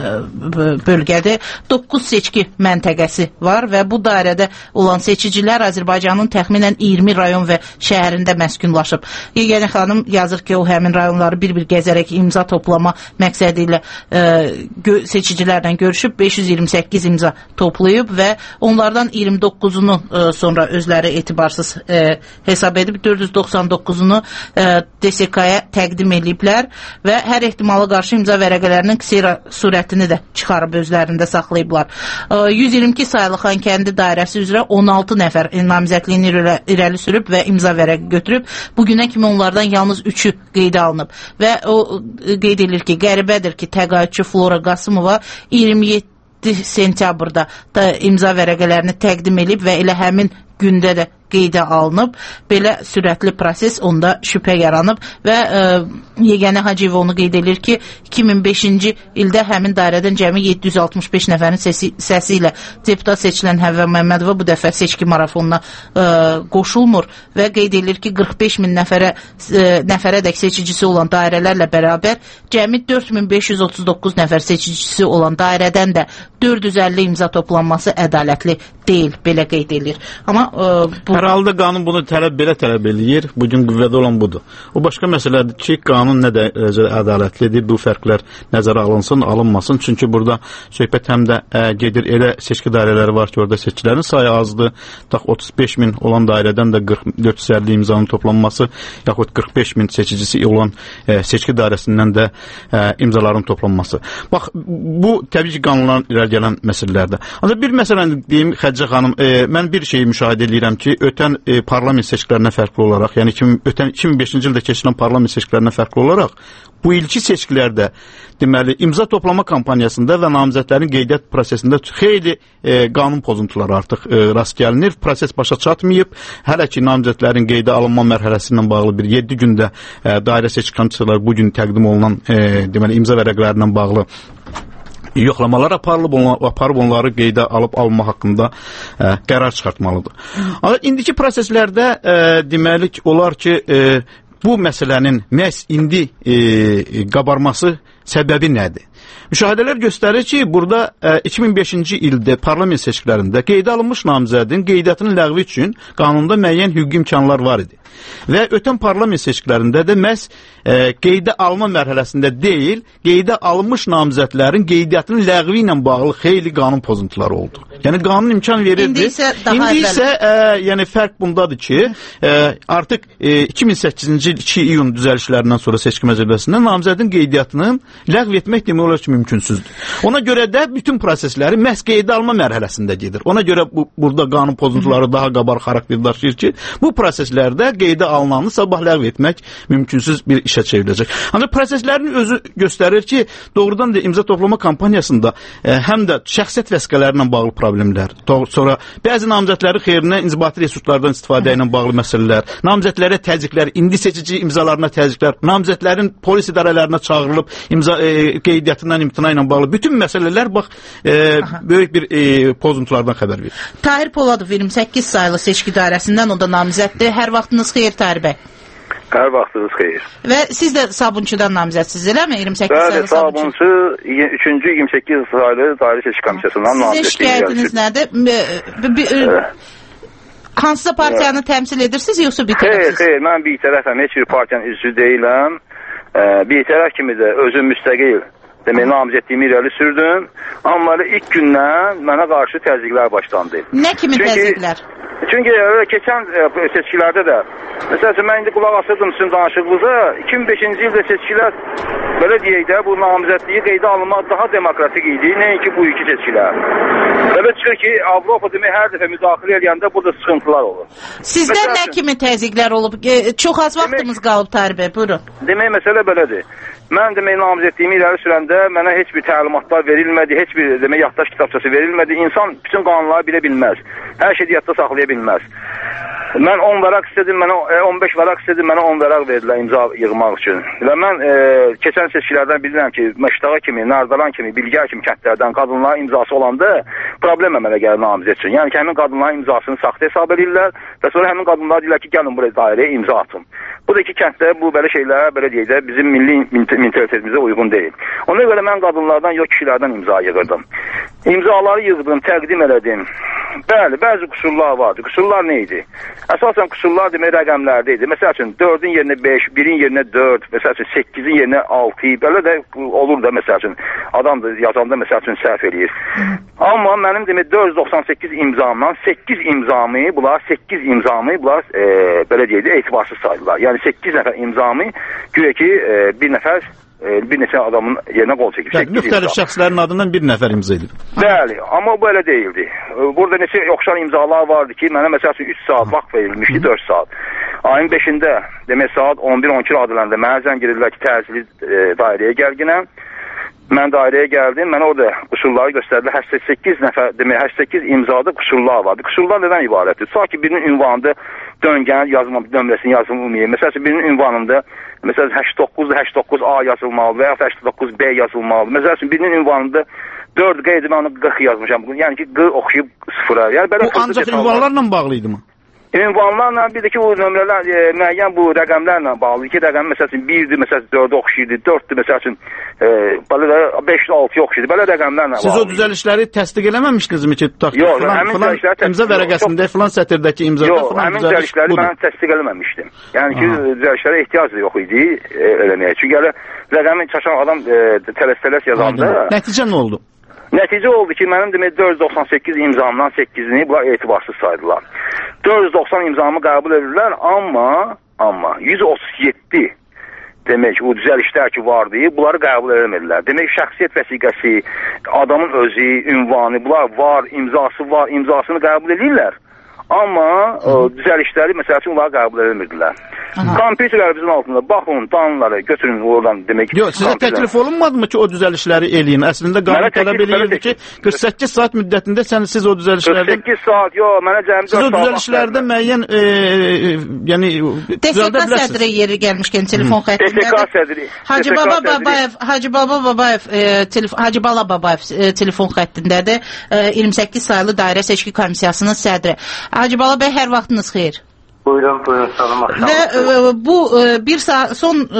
bölgədir. doqquz seçki məntəqəsi var və bu dairədə olan seçicilər Azərbaycanın təxminən iyirmi rayon və şəhərində məskunlaşıb. Yeganə xanım yazır ki, o həmin rayonları bir-bir gəzərək imza toplama məqsədi ilə e, gö seçicilərlə görüşüb, beş yüz iyirmi səkkiz imza toplayıb və onlardan iyirmi doqquzunu e, sonra özləri etibarsız e, hesab edib, dörd yüz doxsan doqquzunu e, D S K-ya təqdim ediblər və hər ehtimala qarşı imza vərəqələrinin ksera surətini də çıxarıb özlərində saxlayıblar. E, yüz iyirmi iki saylı Xankəndi dairəsi üzrə on altı nəfər namizədliyini irəli, irəli sürüb və imza vərəqi götürüb. Bugünə kimi onlardan yalnız üçü qeydə alınıb və o qeyd edilir ki, qəribədir ki, təqaüdçü Flora Qasımova iyirmi yeddi sentyabrda da imza vərəqələrini təqdim edib və elə həmin gündə də qeydə alınıb. Belə sürətli proses onda şübhə yaranıb və e, Yeganə Hacıyeva onu qeyd edir ki, iki min beşinci ildə həmin dairədən cəmi yeddi yüz altmış beş nəfərin səsi, səsi ilə deputat seçilən Həvva Məmmədova bu dəfə seçki marafonuna e, qoşulmur və qeyd edir ki, qırx beş min nəfərə, e, nəfərədək seçicisi olan dairələrlə bərabər cəmi dörd min beş yüz otuz doqquz nəfər seçicisi olan dairədən də dörd yüz əlli imza toplanması ədalətli deyil, belə qeyd edir. Amma e, bu hər halda qanun bunu tələb belə tələb eləyir. Bugün qüvvədə olan budur. O başqa məsələdir ki, qanun nə dərəcədə ədalətlidir, bu fərqlər nəzərə alınsın, alınmasın. Çünki burada söhbət həm də ə, gedir elə seçki dairələri var ki, orada seçkilərin sayı azdır. Tax otuz beş min olan dairədən də dörd yüz əlli imzanın toplanması, yaxud qırx beş min seçicisi olan ə, seçki dairəsindən də ə, imzaların toplanması. Bax, bu təbii ki, qanunların irəli gələn məsələlərdir. Ancaq bir məsələni deyim, Xədicə xanım, ə, mən bir şeyi müşahidə edirəm ki, ötən e, parlament seçkilərinə fərqli olaraq, yəni iki min, ötən iki min beşinci ildə keçirilən parlament seçkilərinə fərqli olaraq, bu ilki seçkilərdə deməli imza toplama kampaniyasında və namizədlərin qeydiyyat prosesində xeyli e, qanun pozuntuları artıq e, rast gəlinir. Proses başa çatmayıb. Hələ ki namizədlərin qeydə alınma mərhələsi ilə bağlı bir yeddi gündə e, dairə seçki komissiyasılar bu gün təqdim olunan e, deməli imza vərəqlərindən bağlı yoxlamalar aparılıb, onlar, aparıb onları qeydə alıb alma haqqında ə, qərar çıxartmalıdır. Amma indiki proseslərdə ə, deməli olar ki, ə, bu məsələnin məhz indi ə, qabarması Səbəbi nədir? Müşahidələr göstərir ki, burada e, iki min beşinci ildə parlament seçkilərində qeydə alınmış namizədin qeydiyyatının ləğvi üçün qanunda müəyyən hüquqi imkanlar var idi. Və ötən parlament seçkilərində də məhz e, qeydə alma mərhələsində deyil, qeydə alınmış namizədlərin qeydiyyatının ləğvi ilə bağlı xeyli qanun pozuntuları oldu. Yəni qanun imkan verirdi. İndi isə, İndi isə e, yəni fərq bundadır ki, e, artıq e, iki min səkkizinci il iki iyun düzəlişlərindən sonra seçki məcəlləsində namizədin qeydiyyatının ləğv etmək demək olar ki, mümkünsüzdür. Ona görə də bütün prosesləri məhz qeydə alma mərhələsində gedir. Ona görə bu, burada qanun pozuntuları daha qabar xarakter daşıyır ki, bu proseslərdə qeydə alınanı sabah ləğv etmək mümkünsüz bir işə çevriləcək. Ancaq proseslərin özü göstərir ki, doğrudan da imza toplama kampaniyasında e, həm də şəxsiyyət vəsiqələrlə bağlı problemlər, sonra bəzi namizədləri xeyrinə inzibati resurslardan istifadə ilə bağlı məsələlər, namizədlərə təzyiqlər, indi seçici imzalarına təzyiqlər, namizədlərin polis idarələrinə çağırılıb imza e, qeydiyyatından imtina ilə bağlı bütün məsələlər bax e, böyük bir e, pozuntulardan xəbər verir. Tahir Poladov iyirmi səkkiz saylı seçki dairəsindən o da namizəddir. Hər vaxtınız xeyir Tahir bəy. Hər vaxtınız xeyir. Və siz də Sabunçudan namizədsiniz, eləmi? iyirmi səkkiz saylı Sabunçu. Bəli, Sabunçu üçüncü iyirmi səkkiz saylı dairə seçki komissiyasından namizəd. Sizin şikayətiniz nədir? Hansısa partiyanı təmsil edirsiniz, yoxsa bir tərəfsiz? Xeyr, xeyr, mən bir tərəfəm, heç bir partiyanın üzvü deyiləm. Bir tərəf kimi də özüm müstəqil demək, namizədliyimi irəli sürdüm. Amma ilk gündən mənə qarşı təzyiqlər başlandı. Nə kimi çünki, təzyiqlər? Çünki öyle keçən e, seçkilərdə də, məsələn, mən indi qulaq asırdım sizin danışıqlığınıza, iki min beşinci ildə seçkilər, belə deyək də, bu namizədliyi qeydə alınmaq daha demokratik idi, nəinki bu iki seçkilər. Belə çıxır ki, Avropa demək, hər dəfə müdaxilə edəndə burada sıxıntılar olur. Sizdə məsələn, nə kimi təzyiqlər olub? Çox az vaxtımız demək, qalıb Tahir bəy, buyurun. Demək, məsələ belədir. Mən demək, namizədliyimi irəli sürəndə mənə heç bir təlimatlar verilmədi, heç bir demək, yaddaş kitabçası verilmədi. İnsan bütün qanunları bilə bilməz. Hər şeyi yadda saxlaya bilməz. Mən on vəraq istədim, mənə on beş vəraq istədim, mənə on vəraq verdilər imza yığmaq üçün. Və mən e, keçən seçkilərdən bilirəm ki, Məştağa kimi, Nardaran kimi, Bilgər kimi kəndlərdən qadınların imzası olanda problem əmələ gəlir namizəd üçün. Yəni ki, həmin qadınların imzasını saxta hesab edirlər və sonra həmin qadınlar deyirlər ki, gəlin buraya dairəyə imza atın. Bu da iki kənddə bu belə şeylər, belə deyək də, bizim milli mentalitetimizə uyğun deyil. Ona görə mən qadınlardan, yox kişilərdən imza yığırdım. İmzaları yığdım, təqdim elədim. Bəli, bəzi qüsurlar vardı. Qüsurlar nə idi? Əsasən qüsurlar demək rəqəmlərdə idi. Məsəl üçün dördün yerinə beş, birin yerinə dörd, məsəl üçün səkkizin yerinə altı, belə də olur da məsəl üçün adam da yazanda məsəl üçün səhv eləyir. Amma mənim demək dörd yüz doxsan səkkiz imzamdan səkkiz imzamı, bunlar səkkiz imzamı, bunlar e, belə deyək də etibarsız saydılar. Yəni səkkiz nəfər imzamı güya ki e, bir nəfər bir neçə adamın yerinə qol çəkib. Bəli, müxtəlif şəxslərin adından bir nəfər imza edib. Bəli, amma bu elə deyildi. Burada neçə oxşar imzalar vardı ki, mənə məsəl üçün üç saat vaxt verilmişdi, dörd saat. Ayın beşində, demək saat on bir on iki radələrində mənə zəng edirlər ki, təcili e, dairəyə gəlginəm. Mən dairəyə gəldim, mən orada qüsurları göstərdilər. səksən səkkiz nəfər, demək, səksən səkkiz imzada qüsurlar vardı. Qüsurlar nədən ibarətdir? Sanki birinin ünvanında döngən yazma nömrəsini yazılmıyor. Məsələn, birinin ünvanında məsələn səksən doqquz səksən doqquz A yazılmalı və ya səksən doqquz B yazılmalı. Məsələn, birinin ünvanında dörd Q idi, mən onu qırx yazmışam. Yəni ki, Q oxuyub sıfıra. Yəni belə bu ancaq ünvanlarla bağlı idi mi? Ünvanlarla, bir də ki, bu nömrələr, e, müəyyən bu rəqəmlərlə bağlı. İki rəqəm, məsəl üçün, birdir, məsəl üçün, dördü oxşayırdı, dörddür, məsəl üçün, e, belə də beş altı oxşayırdı, belə rəqəmlərlə bağlı. Siz o düzəlişləri təsdiq eləməmişdinizmi ki, tutaq ki, yox, filan, filan imza vərəqəsində, filan sətirdəki imzada yox, filan düzəliş budur? Yox, həmin düzəlişləri mən təsdiq eləməmişdim. Yəni ki, düzəlişlərə ehtiyac da yox idi e, eləməyə. Çünki elə rəqəmi çaşan adam e, tələs-tələs yazanda... Nəticə nə oldu? Nəticə oldu ki, mənim demək dörd yüz doxsan səkkiz imzamdan səkkizini bunlar etibarsız saydılar. dörd yüz doxsan imzamı qəbul edirlər, amma amma yüz otuz yeddi demək o düzəlişlər ki vardı, bunları qəbul edilmədilər. Demək şəxsiyyət vəsiqəsi, adamın özü, ünvanı, bunlar var, imzası var, imzasını qəbul edirlər. Amma ə, düzəlişləri məsəl üçün onları qəbul edilmirdilər. Kompüterlərimizin altında baxın, danları götürün oradan demək. Yox, sizə təklif olunmadı mı ki, o düzəlişləri eləyin? Əslində qanun tələb eləyirdi ki, qırx səkkiz saat müddətində sən siz o düzəlişlərdən qırx səkkiz saat, yox, mənə cəmi siz o düzəlişlərdə müəyyən e, e, yəni T S K sədri yeri gəlmişkən telefon xəttində. T S K sədri. Hacı Baba Babayev, Hacı Baba Babayev, e, telefon Hacı Bala Babayev e, telefon xəttindədir. E, iyirmi səkkiz saylı dairə seçki komissiyasının sədri. Hacı Bala bəy, hər vaxtınız xeyir. Buyurun, buyurun, salam axşam. Və e, bu e, bir saat, son e,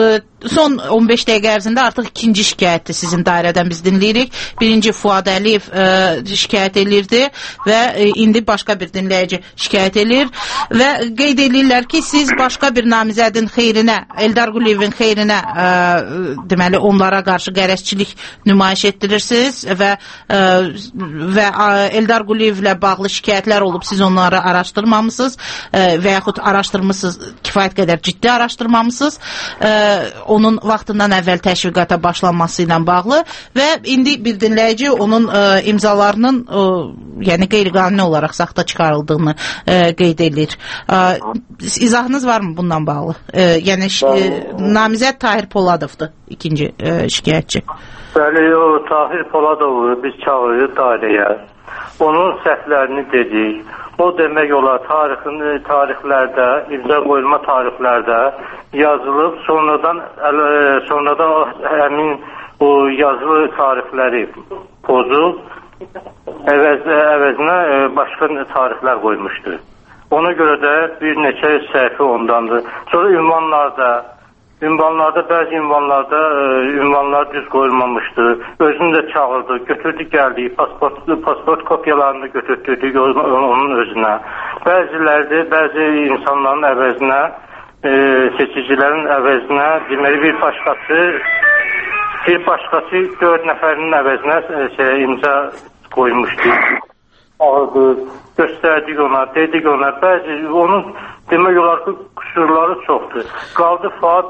son on beş dəqiqə ərzində artıq ikinci şikayətdir sizin dairədən biz dinləyirik. Birinci Fuad Əliyev ə, şikayət edirdi və ə, indi başqa bir dinləyici şikayət edir və qeyd edirlər ki, siz başqa bir namizədin xeyrinə, Eldar Quliyevin xeyrinə ə, deməli onlara qarşı qərəzçilik nümayiş etdirirsiniz və ə, və ə, Eldar Quliyevlə bağlı şikayətlər olub, siz onları araşdırmamısınız ə, və yaxud araşdırmısınız, kifayət qədər ciddi araşdırmamısınız, ə, onun vaxtından əvvəl təşviqata başlanması ilə bağlı və indi bir dinləyici onun ə, imzalarının ə, yəni qeyri-qanuni olaraq saxta çıxarıldığını ə, qeyd edir. Ə, izahınız var mı bundan bağlı? Ə, yəni ə, namizəd Tahir Poladovdur ikinci ə, şikayətçi. Bəli, o Tahir Poladovu biz çağırırıq dairəyə. Onun səhvlərini dedik. O demək olar tarixin, tarixlərdə, imza qoyulma tarixlərdə yazılıb, sonradan sonradan həmin o yazılı tarixləri pozub, əvəz, əvəzinə başqa tarixlər qoymuşdur. Ona görə də bir neçə səhvi ondandır. Sonra ünvanlarda Ünvanlarda, bəzi ünvanlarda ünvanlar düz qoyulmamışdı. Özünü də çağırdı, götürdü, gəldi, pasport, pasport kopyalarını götürdük onun özünə. Bəziləri, bəzi insanların əvəzinə, e, seçicilərin əvəzinə, deməli bir başqası, bir başqası dörd nəfərinin əvəzinə şey, imza qoymuşdu. Ağırdı, göstərdik ona, dedik ona, bəzi onun demək olar ki, qüsurları çoxdur. Qaldı Fuad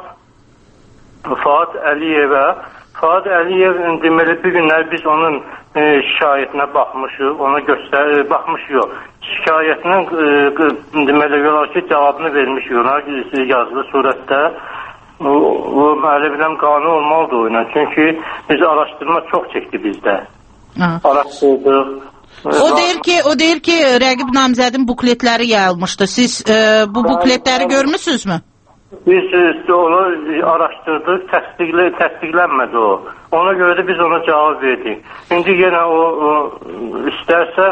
Fuad Əliyevə. Fuad Əliyev deməli bir günlər biz onun e, şikayətinə baxmışıq, ona göstər e, baxmışıq yox. Şikayətinin e, deməli olar ki, cavabını vermişik ona yazılı surətdə. O, o mələ biləm qanun olmalıdır o ilə. Çünki biz araşdırma çox çəkdi bizdə. Araşdırdıq. O deyir ki, o deyir ki, rəqib namizədin bukletləri yayılmışdı. Siz e, bu bukletləri görmüsünüzmü? Biz e, onu araşdırdıq, təsdiqlə, təsdiqlənmədi o. Ona görə də biz ona cavab verdik. İndi yenə o, o istərsə...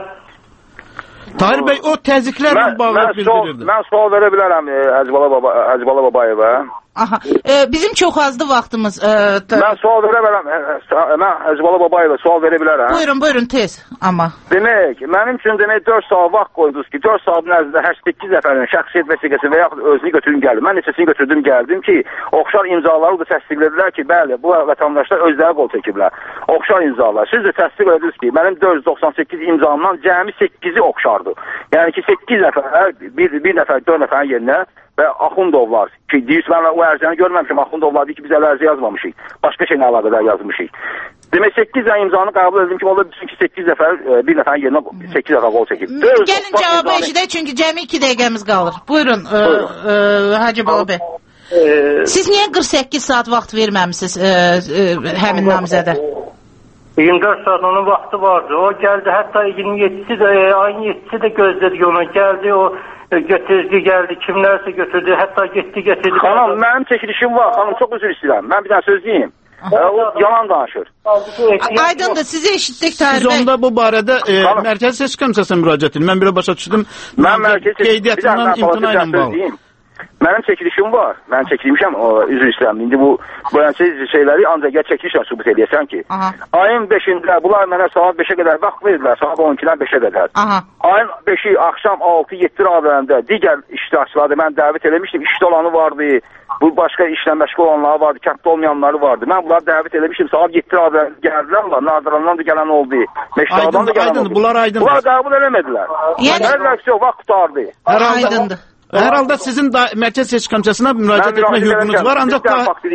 Tahir bəy, o təzyiqlərlə bağlı bildirirdi. Mən sual verə bilərəm Həcibala baba, Həcibala Babayeva. Aha. E, bizim çox azdı vaxtımız. E, mən sual verə bilərəm. Mən Həcibala Babayeva sual verə bilərəm. Buyurun, buyurun, tez. Amma. Demək, mənim üçün demək dörd saat vaxt qoydunuz ki, dörd saatın ərzində səkkiz səkkiz nəfərin şəxsiyyət vəsiqəsi və yaxud özünü götürüm gəldim. Mən neçəsini götürdüm gəldim ki, oxşar imzaları da təsdiqlədilər ki, bəli, bu vətəndaşlar özləri qol çəkiblər. Oxşar imzalar. Siz də təsdiq ediniz ki, mənim dörd yüz doxsan səkkiz imzamdan cəmi səkkizi oxşardır. Yəni ki, səkkiz nəfər, bir, bir nəfər, dörd nəfərin yerinə və Axundovlar ki, deyir, mən o ərzəni görməmişim, Axundovlar deyir ki, biz əl ərzə yazmamışıq, başqa şeylə əlaqədar yazmışıq. Demək, səkkiz nəfər imzanı qəbul edim ki, ola bilsin ki, səkkiz nəfər, bir nəfərin yerinə səkkiz nəfər qol çəkib. Gəlin cavabı eşidək, çünki cəmi iki dəqiqəmiz qalır. Buyurun, Buyurun. Ə, ə, Hacı Baba bəy. Siz niyə qırx səkkiz saat vaxt verməmisiniz ə, ə, həmin namizədə? iyirmi dörd saat onun vaxtı vardı. O gəldi, hətta iyirmi yeddisi də, ayın yeddisi də gözlədik ona. Gəldi, o götürdü, gəldi, kimlərsə götürdü, hətta getdi, getirdi. Xanım, mənim çəkilişim var, xanım, çox üzr istəyirəm. Mən bir dənə söz deyim. O yalan danışır. Aydındır, sizi eşitdik Tahir bəy. Siz onda bu barədə e, Mərkəzi Seçki Komissiyasına müraciət edin. Mən belə başa düşdüm. Mən Mərkəzi qeydiyyatından imtina ilə bağlı. Mənim çəkilişim var. Mən çəkilmişəm, üzr istəyirəm. İndi bu boyançı şeyləri ancaq ya çəkilişlə sübut edəsən ki, aha, ayın beşində bunlar mənə saat beşə qədər vaxt verdilər, saat on ikidən beşə qədər. Aha. Ayın beşi axşam altı yeddi radələrində digər iştirakçıları mən dəvət eləmişdim. İşdə olanı vardı, bu başqa işlə məşğul olanları vardı, kənddə olmayanları vardı. Mən bunları dəvət eləmişdim. Saat yeddi radələrində gəldilər, onlar Nardırandan da gələn oldu. Meşdadan da gələn oldu. Bunlar aydındır. Bunlar qəbul eləmədilər. Yəni vaxt qutardı. Aydındır. Hər halda sizin da, Mərkəzi Seçki Komissiyasına müraciət etmək hüququnuz var, ancaq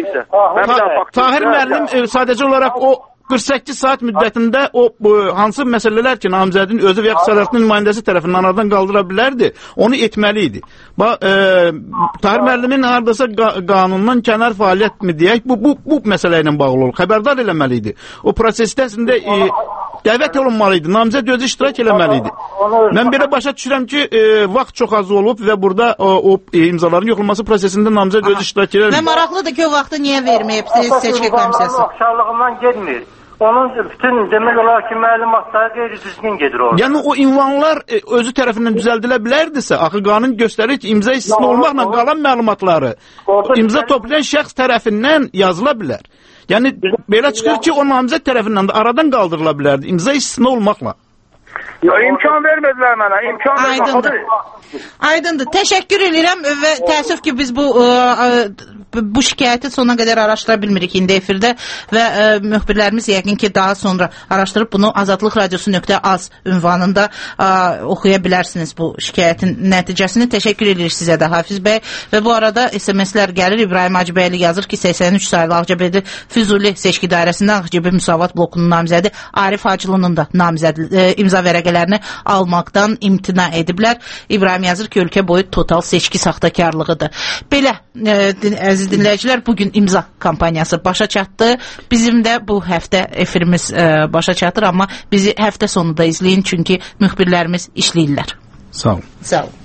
Tahir müəllim e, sadəcə olaraq o qırx səkkiz saat müddətində o bu, hansı məsələlər ki, namizədin özü və ya xəsarətli nümayəndəsi tərəfindən aradan qaldıra bilərdi, onu etməli idi. Bax, e, Tahir müəllimin hardasa qa qanundan kənar fəaliyyət mi deyək, bu, bu, bu məsələ ilə bağlı olur, xəbərdar eləməli idi. O prosesdə əslində e, dəvət olunmalı idi, namizəd özü iştirak eləməli idi. Mən belə başa düşürəm ki, e, vaxt çox az olub və burada o, o e, imzaların yoxlanması prosesində namizəd özü iştirak eləməli. Və maraqlıdır ki, o vaxtı niyə verməyib seçki komissiyası? Oxşarlığından gelmir. onun bütün demək olar ki, məlumatları qeyri-düzgün gedir orada. Yəni o ünvanlar e, özü tərəfindən düzəldilə bilərdisə, axı qanun göstərir ki, imza istisna olmaqla qalan məlumatları imza toplayan şəxs tərəfindən yazıla bilər. Yəni belə çıxır ki, o namizəd tərəfindən də aradan qaldırıla bilərdi imza istisna olmaqla. Ya, imkan vermədilər mənə, imkan Aydındır. Aydındır. Təşəkkür edirəm və təəssüf ki, biz bu ə, bu şikayəti sona qədər araşdıra bilmirik indi efirdə və ə, müxbirlərimiz yəqin ki, daha sonra araşdırıb bunu azadlıq radiosu nöqtə az ünvanında ə, oxuya bilərsiniz bu şikayətin nəticəsini. Təşəkkür edirik sizə də Hafiz bəy və bu arada S M S-lər gəlir. İbrahim Hacıbəyli yazır ki, səksən üç saylı Ağcabədi Füzuli seçki dairəsindən Ağcabədi Müsavat blokunun namizədi Arif Hacılının da namizədi ə, imza vərəqələrini almaqdan imtina ediblər. İbrahim yazır ki, ölkə boyu total seçki saxtakarlığıdır. Belə, e, əziz dinləyicilər, bugün imza kampaniyası başa çatdı. Bizim də bu həftə efirimiz e, başa çatır, amma bizi həftə sonu da izləyin, çünki müxbirlərimiz işləyirlər. Sağ olun. Sağ olun.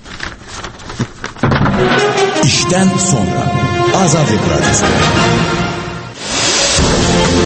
İşdən sonra Azadlıq Radyosu.